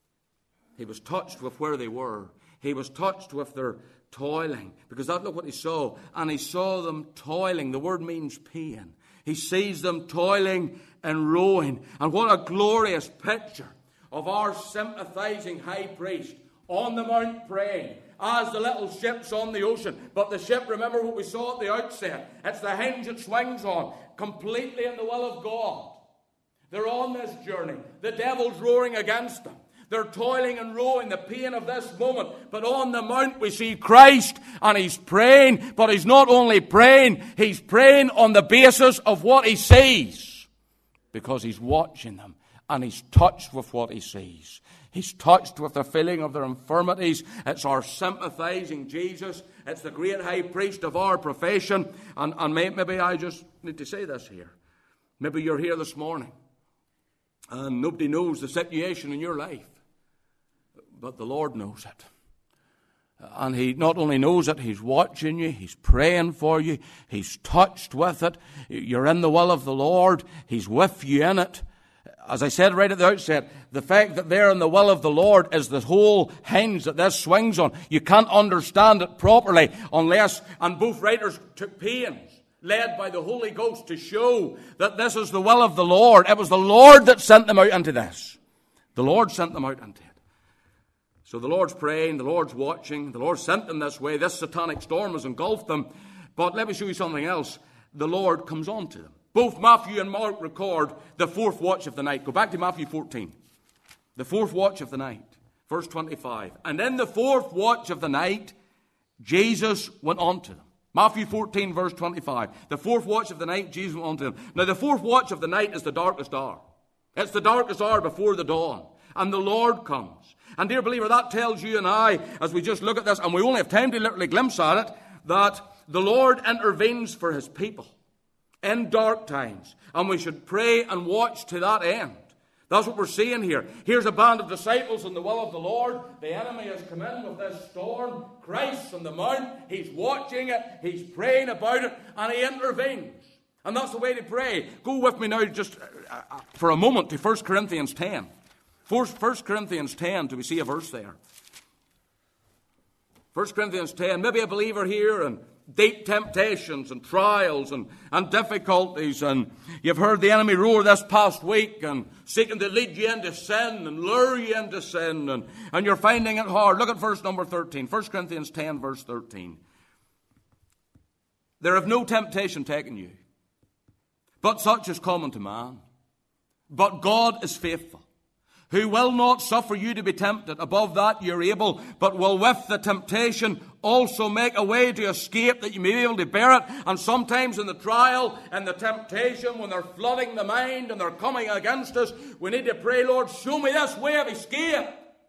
He was touched with where they were. He was touched with their toiling. Because that, look what he saw. And he saw them toiling. The word means pain. He sees them toiling and rowing. And what a glorious picture of our sympathizing high priest on the mount praying as the little ship's on the ocean. But the ship, remember what we saw at the outset, it's the hinge it swings on, completely in the will of God. They're on this journey. The devil's roaring against them. They're toiling and rowing, the pain of this moment. But on the mount we see Christ, and he's praying. But he's not only praying, he's praying on the basis of what he sees, because he's watching them. And he's touched with what he sees. He's touched with the feeling of their infirmities. It's our sympathizing Jesus. It's the great high priest of our profession. And, and maybe I just need to say this here. Maybe you're here this morning and nobody knows the situation in your life. But the Lord knows it. And he not only knows it, he's watching you, he's praying for you, he's touched with it. You're in the will of the Lord. He's with you in it. As I said right at the outset, the fact that they're in the will of the Lord is the whole hinge that this swings on. You can't understand it properly unless, and both writers took pains, led by the Holy Ghost, to show that this is the will of the Lord. It was the Lord that sent them out into this. The Lord sent them out into it. So the Lord's praying, the Lord's watching, the Lord sent them this way. This satanic storm has engulfed them. But let me show you something else. The Lord comes on to them. Both Matthew and Mark record the fourth watch of the night. Go back to Matthew fourteen. The fourth watch of the night. Verse twenty-five. And in the fourth watch of the night, Jesus went on to them. Matthew fourteen, verse twenty-five. The fourth watch of the night, Jesus went on to them. Now, the fourth watch of the night is the darkest hour. It's the darkest hour before the dawn. And the Lord comes. And dear believer, that tells you and I, as we just look at this, and we only have time to literally glimpse at it, that the Lord intervenes for his people. in dark times. And we should pray and watch to that end. That's what we're seeing here. Here's a band of disciples in the will of the Lord. The enemy has come in with this storm. Christ on the mount. He's watching it. He's praying about it. And he intervenes. And that's the way to pray. Go with me now just uh, for a moment to First Corinthians ten. First Corinthians ten, do we see a verse there? First Corinthians ten. Maybe a believer here and deep temptations and trials and, and difficulties, and you've heard the enemy roar this past week and seeking to lead you into sin and lure you into sin, and, and you're finding it hard. Look at verse number thirteen. First Corinthians ten, verse thirteen. There have no temptation taken you, but such is common to man. But God is faithful, who will not suffer you to be tempted above that you're able, but will with the temptation also make a way to escape, that you may be able to bear it. And sometimes in the trial and the temptation, when they're flooding the mind and they're coming against us, we need to pray, Lord, show me this way of escape.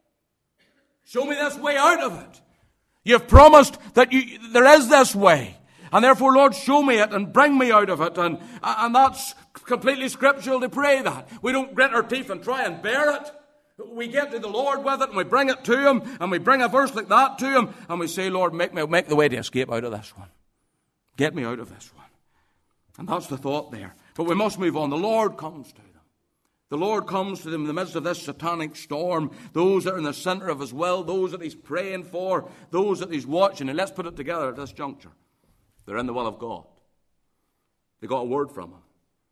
Show me this way out of it. You've promised that you, there is this way. And therefore, Lord, show me it and bring me out of it. And, and that's completely scriptural to pray that. We don't grit our teeth and try and bear it. We get to the Lord with it and we bring it to Him, and we bring a verse like that to Him, and we say, Lord, make me make the way to escape out of this one. Get me out of this one. And that's the thought there. But we must move on. The Lord comes to them. The Lord comes to them in the midst of this satanic storm. Those that are in the center of His will, those that He's praying for, those that He's watching. And let's put it together at this juncture. They're in the will of God. They got a word from Him.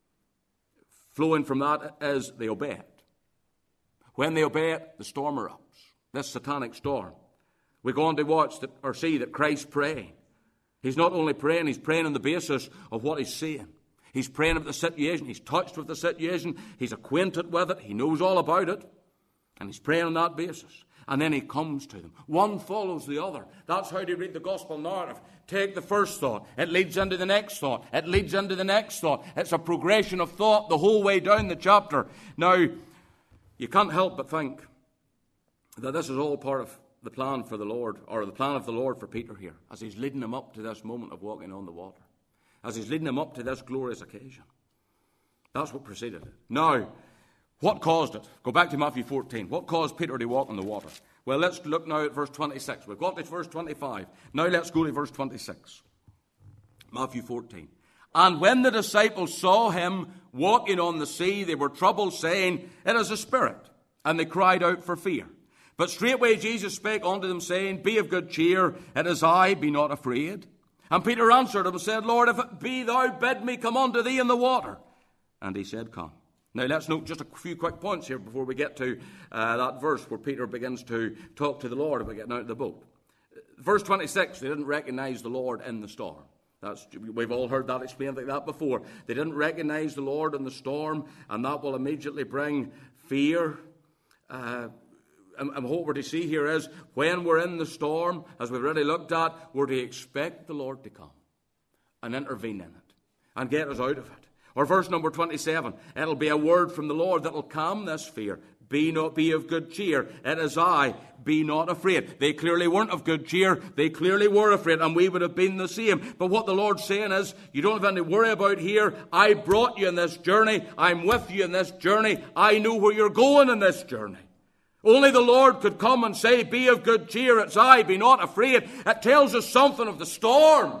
Flowing from that is they obey it. When they obey it, the storm erupts. This satanic storm. We go on to watch that, or see that Christ's praying. He's not only praying, He's praying on the basis of what He's saying. He's praying about the situation. He's touched with the situation. He's acquainted with it. He knows all about it. And He's praying on that basis. And then He comes to them. One follows the other. That's how to read the gospel narrative. Take the first thought. It leads into the next thought. It leads into the next thought. It's a progression of thought the whole way down the chapter. Now, you can't help but think that this is all part of the plan for the Lord, or the plan of the Lord for Peter here, as he's leading him up to this moment of walking on the water, as he's leading him up to this glorious occasion. That's what preceded it. Now, what caused it? Go back to Matthew fourteen. What caused Peter to walk on the water? Well, let's look now at verse twenty-six. We've got to verse twenty-five. Now let's go to verse twenty-six. Matthew fourteen. And when the disciples saw Him walking on the sea, they were troubled, saying, It is a spirit. And they cried out for fear. But straightway Jesus spake unto them, saying, Be of good cheer, it is I, be not afraid. And Peter answered him and said, Lord, if it be thou, bid me come unto thee in the water. And He said, Come. Now let's note just a few quick points here before we get to uh, that verse where Peter begins to talk to the Lord about getting out of the boat. Verse twenty-six, they didn't recognize the Lord in the storm. That's, we've all heard that explained like that before. They didn't recognize the Lord in the storm, and that will immediately bring fear. Uh, and, and what we're to see here is, when we're in the storm, as we've already looked at, we're to expect the Lord to come and intervene in it and get us out of it. Or verse number twenty-seven, it'll be a word from the Lord that will calm this fear. Be not be of good cheer. It is I. Be not afraid. They clearly weren't of good cheer. They clearly were afraid, and we would have been the same. But what the Lord's saying is, you don't have anything to worry about here. I brought you in this journey. I'm with you in this journey. I know where you're going in this journey. Only the Lord could come and say, Be of good cheer. It's I. Be not afraid. It tells us something of the storm.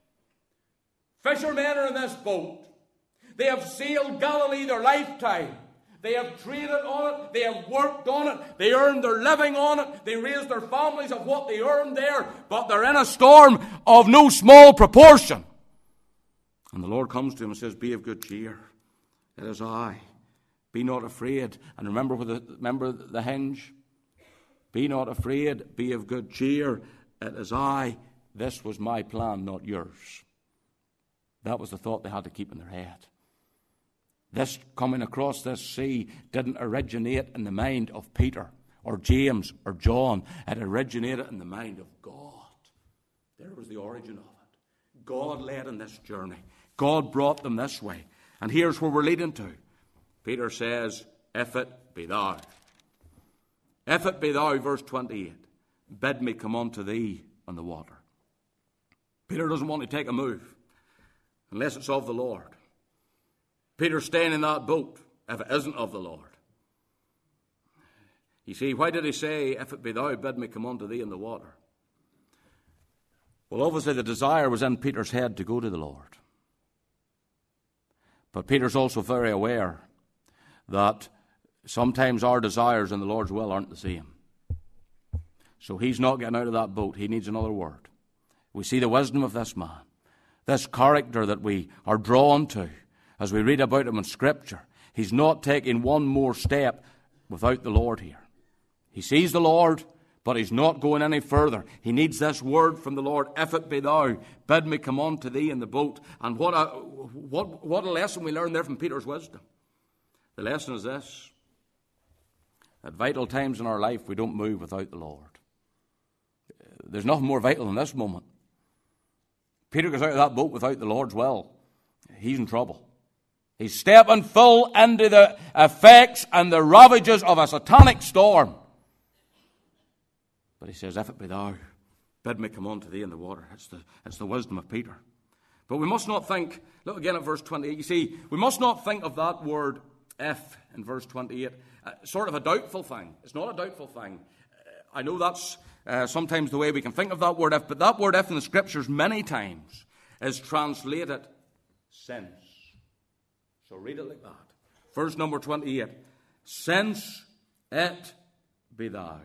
Fishermen are in this boat. They have sailed Galilee their lifetime. They have traded on it. They have worked on it. They earned their living on it. They raised their families of what they earned there. But they're in a storm of no small proportion. And the Lord comes to them and says, Be of good cheer. It is I. Be not afraid. And remember the, remember the hinge? Be not afraid. Be of good cheer. It is I. This was my plan, not yours. That was the thought they had to keep in their head. This coming across this sea didn't originate in the mind of Peter or James or John. It originated in the mind of God. There was the origin of it. God led in this journey. God brought them this way. And here's where we're leading to. Peter says, If it be thou. If it be thou, verse twenty-eight. Bid me come unto thee on the water. Peter doesn't want to take a move unless it's of the Lord. Peter staying in that boat if it isn't of the Lord? You see, why did he say, if it be thou, bid me come unto thee in the water? Well, obviously the desire was in Peter's head to go to the Lord. But Peter's also very aware that sometimes our desires and the Lord's will aren't the same. So he's not getting out of that boat. He needs another word. We see the wisdom of this man, this character that we are drawn to as we read about him in Scripture. He's not taking one more step without the Lord here. He sees the Lord, but he's not going any further. He needs this word from the Lord. If it be thou, bid me come unto thee in the boat. And what a, what, what a lesson we learn there from Peter's wisdom. The lesson is this: at vital times in our life, we don't move without the Lord. There's nothing more vital than this moment. Peter goes out of that boat without the Lord's will. He's in trouble. He's stepping full into the effects and the ravages of a satanic storm. But he says, if it be thou, bid me come unto thee in the water. It's the, it's the wisdom of Peter. But we must not think, look again at verse twenty-eight. You see, we must not think of that word if in verse twenty-eight, uh, sort of a doubtful thing. It's not a doubtful thing. Uh, I know that's uh, sometimes the way we can think of that word if, but that word if in the Scriptures many times is translated since. So read it like that. Verse number twenty-eight. Since it be thou,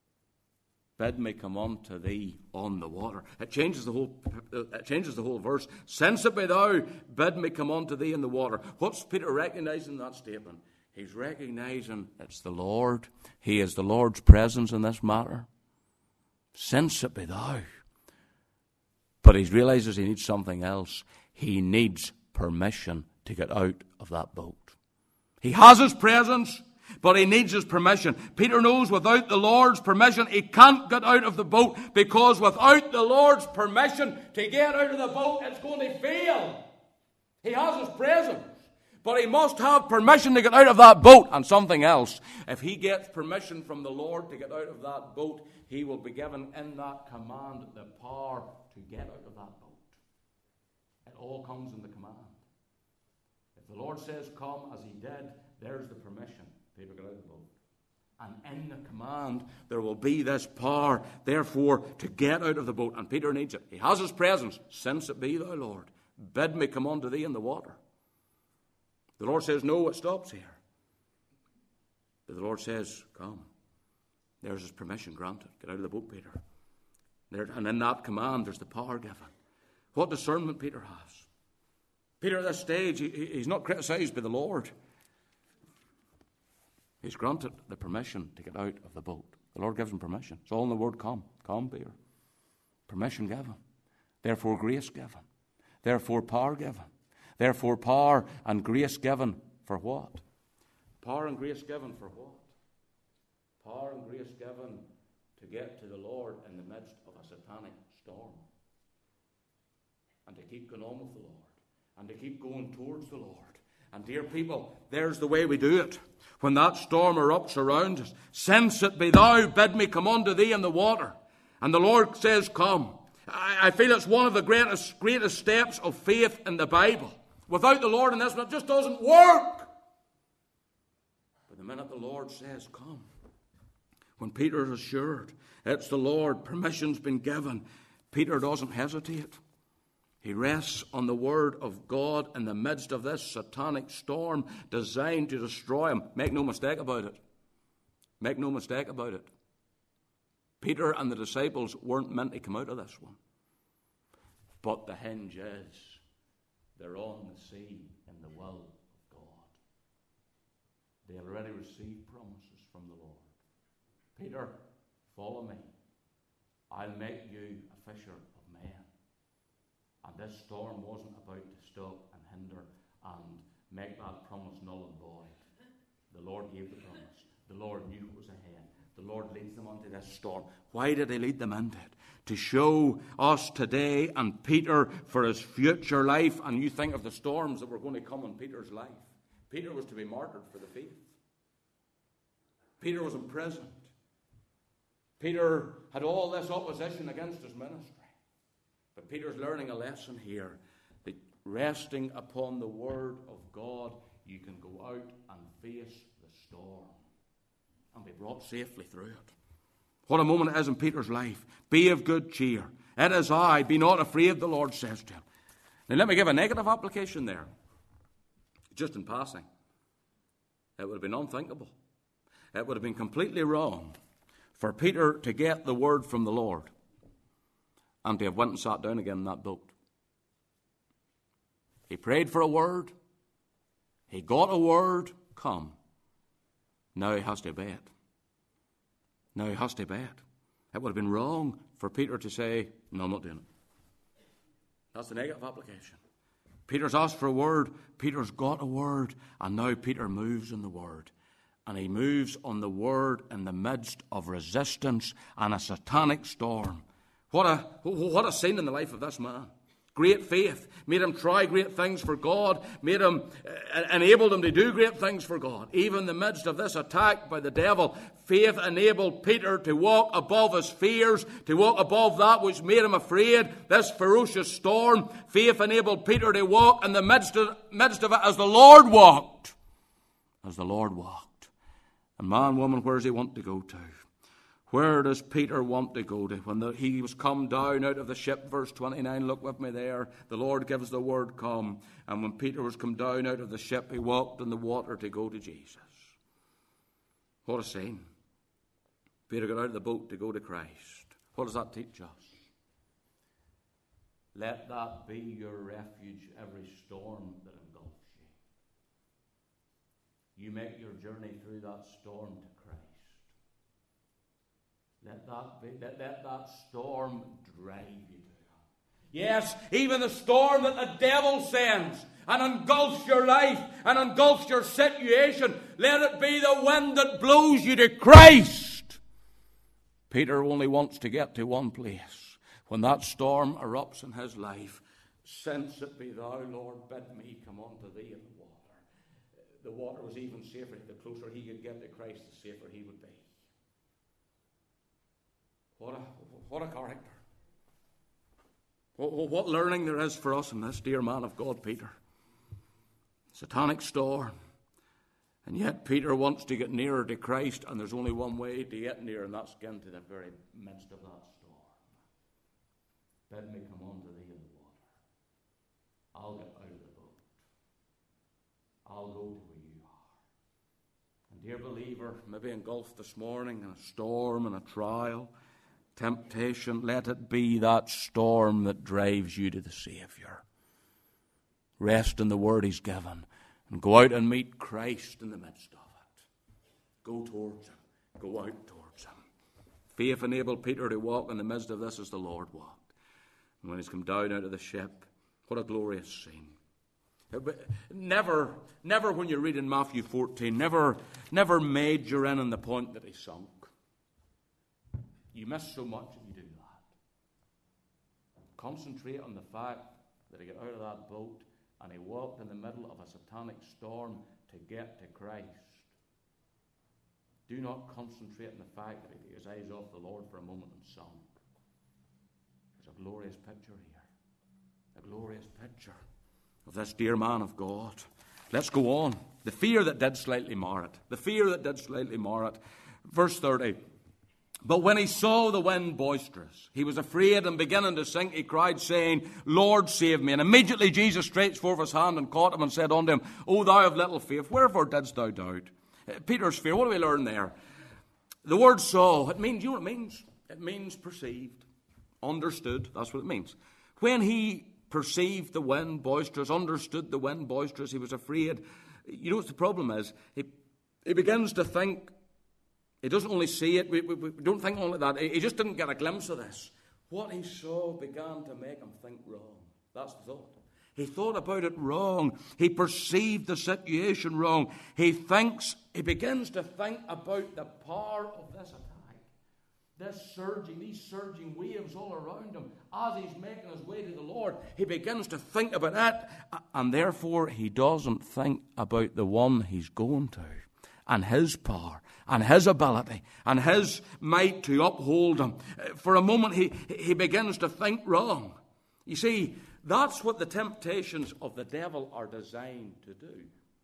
bid me come unto thee on the water. It changes the whole, it changes the whole verse. Since it be thou, bid me come unto thee in the water. What's Peter recognizing in that statement? He's recognizing it's the Lord. He is the Lord's presence in this matter. Since it be thou. But he realizes he needs something else. He needs permission to get out of that boat. He has his presence, but he needs his permission. Peter knows without the Lord's permission, he can't get out of the boat, because without the Lord's permission to get out of the boat, it's going to fail. He has his presence, but he must have permission to get out of that boat. And something else, if he gets permission from the Lord to get out of that boat, he will be given in that command the power to get out of that boat. It all comes in the command. If the Lord says come, as he did, there's the permission. Peter, get out of the boat. And in the command, there will be this power, therefore, to get out of the boat. And Peter needs it. He has his presence. Since it be thou, Lord, bid me come unto thee in the water. The Lord says, no, it stops here. But the Lord says, come. There's his permission granted. Get out of the boat, Peter. There, and in that command, there's the power given. What discernment Peter has. Peter at this stage, he, he's not criticized by the Lord. He's granted the permission to get out of the boat. The Lord gives him permission. It's all in the word come. Come, Peter. Permission given. Therefore grace given. Therefore power given. Therefore power and grace given for what? Power and grace given for what? Power and grace given to get to the Lord in the midst of a satanic storm. And to keep going on with the Lord. And to keep going towards the Lord. And dear people, there's the way we do it. When that storm erupts around us, since it be thou, bid me come unto thee in the water. And the Lord says, come. I, I feel it's one of the greatest, greatest steps of faith in the Bible. Without the Lord in this, it just doesn't work. But the minute the Lord says, come, when Peter is assured it's the Lord, permission's been given, Peter doesn't hesitate. He rests on the word of God in the midst of this satanic storm designed to destroy him. Make no mistake about it. Make no mistake about it. Peter and the disciples weren't meant to come out of this one. But the hinge is, they're on the sea in the will of God. They already received promises from the Lord. Peter, follow me. I'll make you a fisher of men. And this storm wasn't about to stop and hinder and make that promise null and void. The Lord gave the promise. The Lord knew what was ahead. The Lord leads them onto this storm. Why did he lead them into it? To show us today and Peter for his future life. And you think of the storms that were going to come in Peter's life. Peter was to be martyred for the faith. Peter was imprisoned. Peter had all this opposition against his ministry. But Peter's learning a lesson here that resting upon the Word of God, you can go out and face the storm and be brought safely through it. What a moment it is in Peter's life. Be of good cheer. It is I. Be not afraid, the Lord says to him. Now let me give a negative application there. Just in passing. It would have been unthinkable. It would have been completely wrong for Peter to get the word from the Lord and to have went and sat down again in that boat. He prayed for a word. He got a word. Come. Now he has to obey it. Now he has to obey it. It would have been wrong for Peter to say, no, I'm not doing it. That's the negative application. Peter's asked for a word. Peter's got a word. And now Peter moves in the word. And he moves on the word in the midst of resistance and a satanic storm. What a, what a scene in the life of this man. Great faith. Made him try great things for God. Made him, uh, enabled him to do great things for God. Even in the midst of this attack by the devil, faith enabled Peter to walk above his fears, to walk above that which made him afraid, this ferocious storm. Faith enabled Peter to walk in the midst of, midst of it as the Lord walked. As the Lord walked. And man, woman, where does he want to go to? Where does Peter want to go to? When the, he was come down out of the ship, verse twenty-nine, look with me there. The Lord gives the word, come. And when Peter was come down out of the ship, he walked in the water to go to Jesus. What a scene. Peter got out of the boat to go to Christ. What does that teach us? Let that be your refuge every storm that engulfs you. You make your journey through that storm to Christ. Let that be, let, let that storm drive you to him. Yes, even the storm that the devil sends and engulfs your life and engulfs your situation, let it be the wind that blows you to Christ. Peter only wants to get to one place. When that storm erupts in his life, since it be thou, Lord, bid me come unto thee in the water. The water was even safer. The closer he could get to Christ, the safer he would be. What a, what a character. What, what learning there is for us in this dear man of God, Peter. Satanic storm. And yet Peter wants to get nearer to Christ, and there's only one way to get near, and that's get into the very midst of that storm. Bid me come unto thee in the water. I'll get out of the boat. I'll go to where you are. And dear believer, maybe engulfed this morning in a storm and a trial, temptation, let it be that storm that drives you to the Savior. Rest in the word he's given and go out and meet Christ in the midst of it. Go towards him. Go out towards him. Faith enabled Peter to walk in the midst of this as the Lord walked. And when he's come down out of the ship, what a glorious scene. Never, never when you read in Matthew fourteen, never, never major in on the point that he sunk. You miss so much if you do that. Concentrate on the fact that he got out of that boat and he walked in the middle of a satanic storm to get to Christ. Do not concentrate on the fact that he took his eyes off the Lord for a moment and sunk. There's a glorious picture here. A glorious picture of this dear man of God. Let's go on. The fear that did slightly mar it. The fear that did slightly mar it. Verse thirty. But when he saw the wind boisterous, he was afraid, and beginning to sink, he cried, saying, Lord, save me. And immediately Jesus stretched forth his hand and caught him and said unto him, O thou of little faith, wherefore didst thou doubt? Peter's fear, what do we learn there? The word saw, it means, you know what it means? It means perceived, understood. That's what it means. When he perceived the wind boisterous, understood the wind boisterous, he was afraid. You know what the problem is? He, he begins to think. He doesn't only see it. We, we, we don't think only that. He just didn't get a glimpse of this. What he saw began to make him think wrong. That's the thought. He thought about it wrong. He perceived the situation wrong. He thinks, he begins to think about the power of this attack. This surging, these surging waves all around him. As he's making his way to the Lord, he begins to think about that. And therefore, he doesn't think about the one he's going to. And his power, and his ability, and his might to uphold him. For a moment, he, he begins to think wrong. You see, That's what the temptations of the devil are designed to do.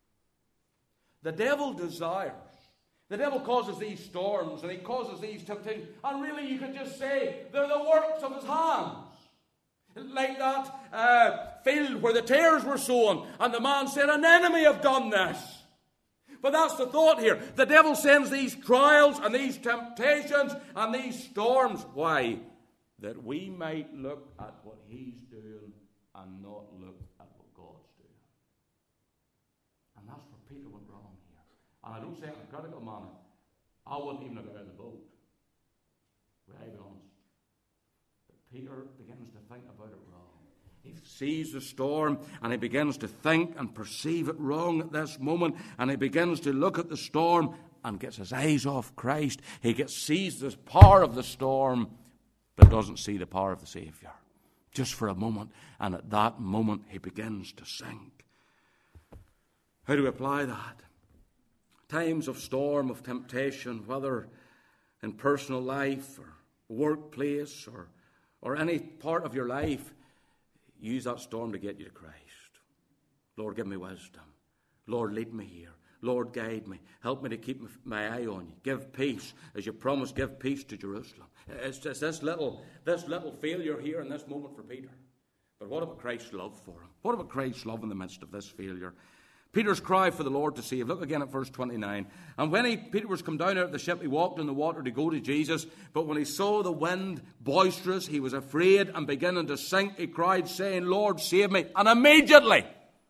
The devil desires. The devil causes these storms and he causes these temptations. And really you could just say they're the works of his hands. Like that uh, field where the tares were sown and the man said, an enemy have done this. But that's the thought here. The devil sends these trials and these temptations and these storms. Why? That we might look at what he's doing and not look at what God's doing. And that's where Peter went wrong here. And I don't say it in a critical manner. I wouldn't even have got out of the boat. Well, I'll be honest. But Peter begins to think about it wrong. He sees the storm and he begins to think and perceive it wrong at this moment. And he begins to look at the storm and gets his eyes off Christ. He gets sees the power of the storm, but doesn't see the power of the Savior. Just for a moment. And at that moment he begins to sink. How do we apply that? Times of storm, of temptation, whether in personal life or workplace or, or any part of your life, use that storm to get you to Christ. Lord, give me wisdom. Lord, lead me here. Lord, guide me. Help me to keep my eye on you. Give peace. As you promised, give peace to Jerusalem. It's just this little, this little failure here in this moment for Peter. But what about Christ's love for him? What about Christ's love in the midst of this failure? Peter's cry for the Lord to save. Look again at verse twenty-nine. And when he, Peter was come down out of the ship, he walked on the water to go to Jesus. But when he saw the wind boisterous, he was afraid and beginning to sink. He cried, saying, Lord, save me. And immediately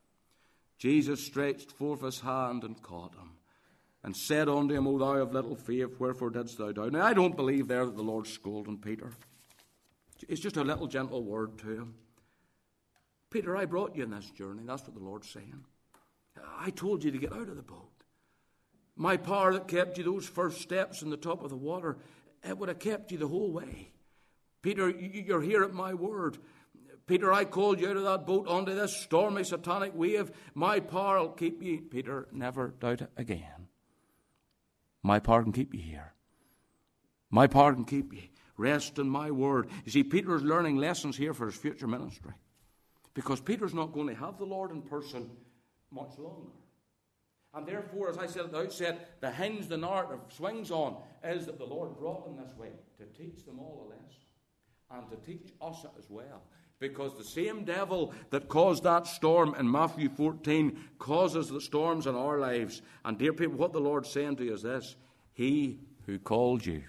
Jesus stretched forth his hand and caught him and said unto him, O thou of little faith, wherefore didst thou doubt? Now, I don't believe there that the Lord's scolding Peter. It's just a little gentle word to him. Peter, I brought you in this journey. That's what the Lord's saying. I told you to get out of the boat. My power that kept you those first steps in the top of the water, it would have kept you the whole way. Peter, you're here at my word. Peter, I called you out of that boat onto this stormy satanic wave. My power will keep you. Peter, never doubt it again. My power can keep you here. My power can keep you. Rest in my word. You see, Peter's learning lessons here for his future ministry. Because Peter's not going to have the Lord in person much longer. And therefore, as I said at the outset, the hinge the narrative swings on is that the Lord brought them this way to teach them all a lesson and to teach us it as well. Because the same devil that caused that storm in Matthew fourteen causes the storms in our lives. And dear people, what the Lord's saying to you is this: He who called you,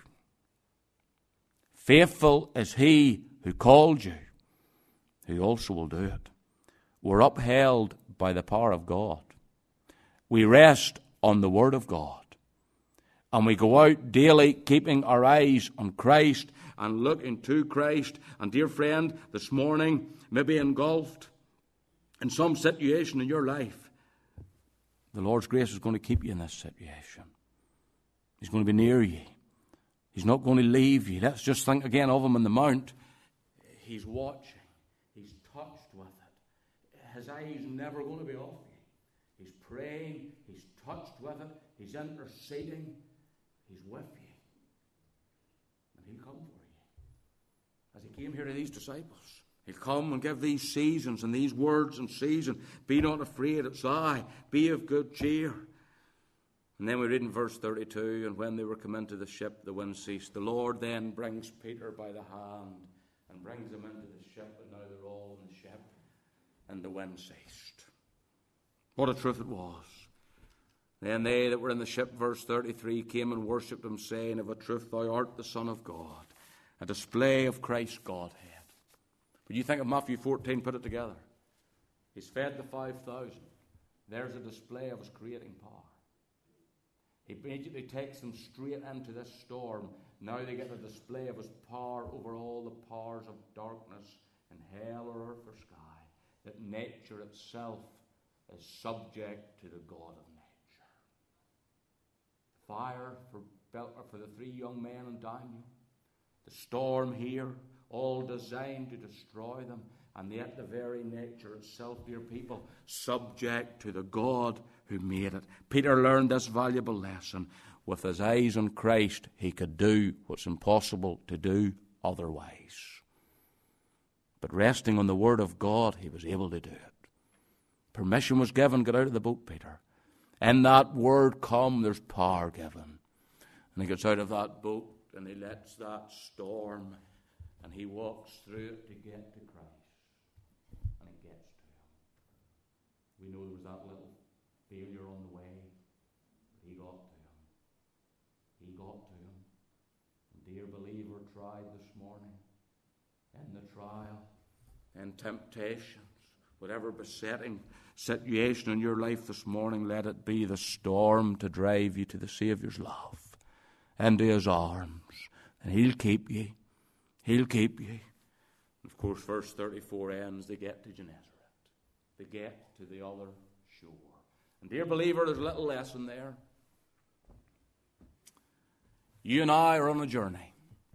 faithful is He who called you, who also will do it. We're upheld by the power of God. We rest on the Word of God. And we go out daily keeping our eyes on Christ and looking to Christ. And dear friend, this morning, maybe engulfed in some situation in your life, the Lord's grace is going to keep you in this situation. He's going to be near you. He's not going to leave you. Let's just think again of Him on the Mount. He's watching. He's touched with it. His eyes never going to be off you. He's praying. He's touched with it. He's interceding. He's with you. And He'll come for you. As He came here to these disciples, He'll come and give these seasons and these words and seasons. Be not afraid, it's I. Be of good cheer. And then we read in verse thirty-two, and when they were come into the ship, the wind ceased. The Lord then brings Peter by the hand and brings him into the ship, and now they're all in the ship, and the wind ceased. What a truth it was. Then they that were in the ship, verse thirty-three, came and worshipped Him, saying, Of a truth thou art the Son of God. A display of Christ's Godhead. When you think of Matthew fourteen, put it together. He's fed the five thousand. There's a display of His creating power. He immediately takes them straight into this storm. Now they get a display of His power over all the powers of darkness in hell or earth or sky. That nature itself is subject to the God of nature. Fire for, for the three young men and Daniel. The storm here, all designed to destroy them. And yet the very nature itself, dear people, subject to the God who made it. Peter learned this valuable lesson. With his eyes on Christ, he could do what's impossible to do otherwise. But resting on the word of God, he was able to do it. Permission was given, get out of the boat, Peter. In that word come, there's power given. And he gets out of that boat and he lets that storm and he walks through it to get to Christ. And it gets to him. We know there was that little failure on the way, but he got to him. He got to him. And dear believer, try this morning in the trial, in temptations, whatever besetting situation in your life this morning, let it be the storm to drive you to the Saviour's love, into his arms, and he'll keep you. He'll keep you. Of course, verse thirty-four ends, they get to Gennesaret. They get to the other shore. And dear believer, there's a little lesson there. You and I are on a journey.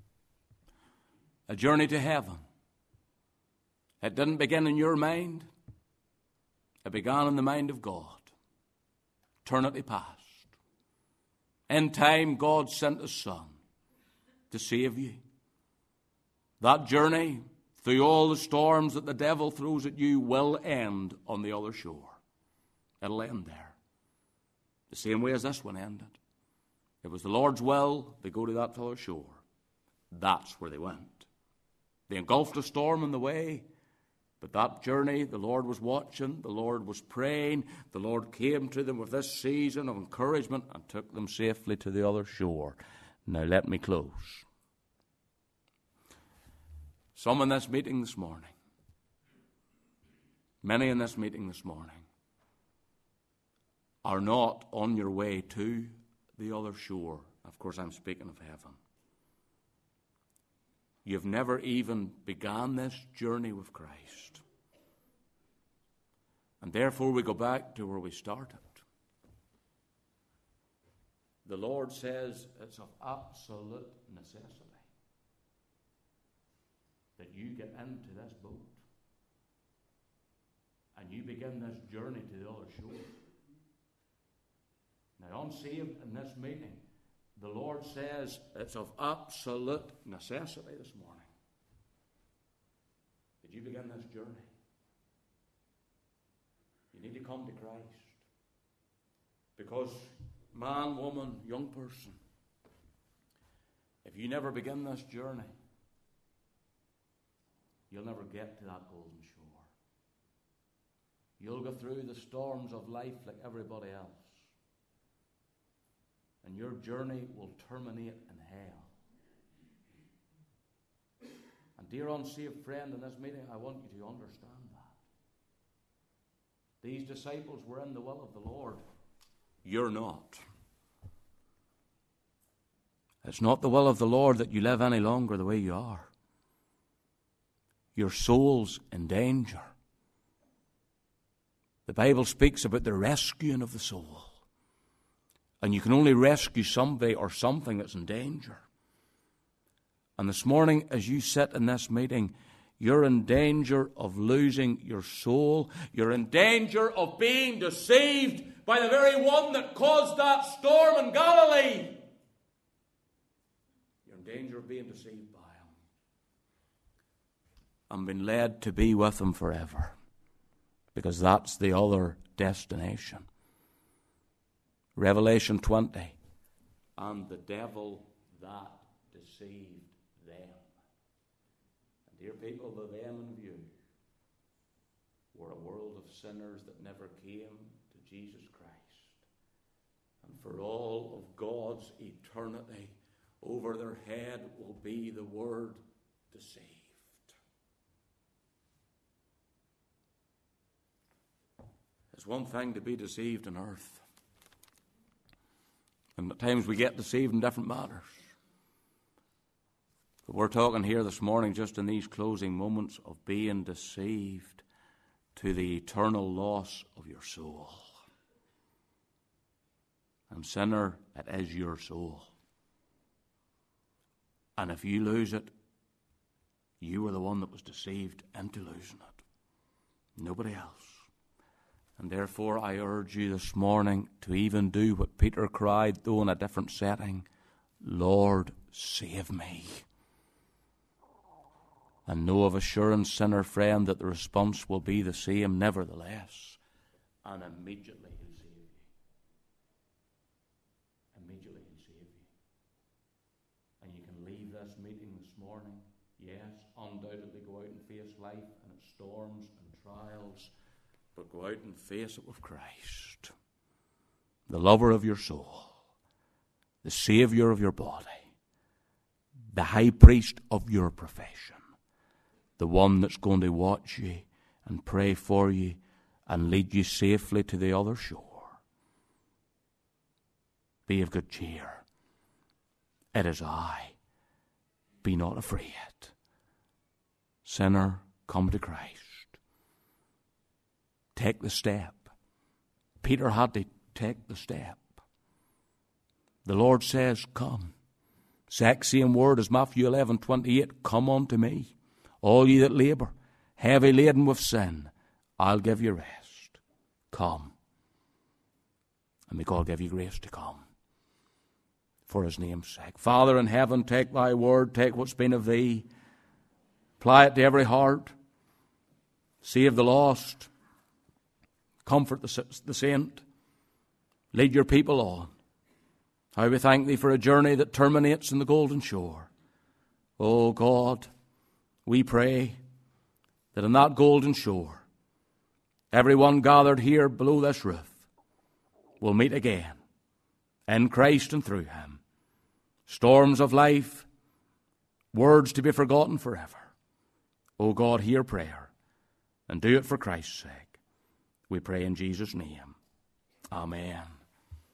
A journey to heaven. It didn't begin in your mind. It began in the mind of God. Eternity past. In time, God sent His Son to save you. That journey, through all the storms that the devil throws at you, will end on the other shore. It'll end there. The same way as this one ended. It was the Lord's will, they go to that other shore. That's where they went. They engulfed a storm on the way, but that journey, the Lord was watching, the Lord was praying, the Lord came to them with this season of encouragement and took them safely to the other shore. Now let me close. Some in this meeting this morning, many in this meeting this morning, are not on your way to the other shore. Of course, I'm speaking of heaven. You've never even begun this journey with Christ. And therefore we go back to where we started. The Lord says it's of absolute necessity that you get into this boat and you begin this journey to the other shore. Now, unsaved in this meeting, the Lord says it's of absolute necessity this morning that you begin this journey. You need to come to Christ. Because man, woman, young person, if you never begin this journey, you'll never get to that golden shore. You'll go through the storms of life like everybody else. And your journey will terminate in hell. And dear unsaved friend in this meeting, I want you to understand that. These disciples were in the will of the Lord. You're not. It's not the will of the Lord that you live any longer the way you are. Your soul's in danger. The Bible speaks about the rescuing of the soul. And you can only rescue somebody or something that's in danger. And this morning, as you sit in this meeting, you're in danger of losing your soul. You're in danger of being deceived by the very one that caused that storm in Galilee. You're in danger of being deceived by him and being led to be with him forever. Because that's the other destination. Revelation twenty. And the devil that deceived them. And dear people, the them in view were a world of sinners that never came to Jesus Christ. And for all of God's eternity, over their head will be the word deceived. It's one thing to be deceived on earth. And at times we get deceived in different matters. But we're talking here this morning, just in these closing moments, of being deceived to the eternal loss of your soul. And sinner, it is your soul. And if you lose it, you were the one that was deceived into losing it. Nobody else. And therefore I urge you this morning to even do what Peter cried, though in a different setting. Lord, save me. and know of assurance, sinner friend, that the response will be the same, nevertheless. And immediately he'll save you. Immediately he'll save you. And you can leave this meeting this morning, yes, undoubtedly go out and face life and its storms and trials, but go out and face it with Christ, the lover of your soul, the Savior of your body, the high priest of your profession, the one that's going to watch you and pray for you and lead you safely to the other shore. Be of good cheer. It is I. Be not afraid. Sinner, come to Christ. Take the step. Peter had to take the step. The Lord says, come. Exact same word as Matthew eleven twenty-eight. Come unto me, all ye that labour, heavy laden with sin. I'll give you rest. Come. And may God give you grace to come for his name's sake. Father in heaven, take thy word, take what's been of thee, apply it to every heart, save the lost, comfort the, the saint, lead your people on. How we thank thee for a journey that terminates in the golden shore. O God, we pray that on that golden shore, everyone gathered here below this roof will meet again in Christ and through him. Storms of life, words to be forgotten forever. O God, hear prayer and do it for Christ's sake. We pray in Jesus' name. Amen.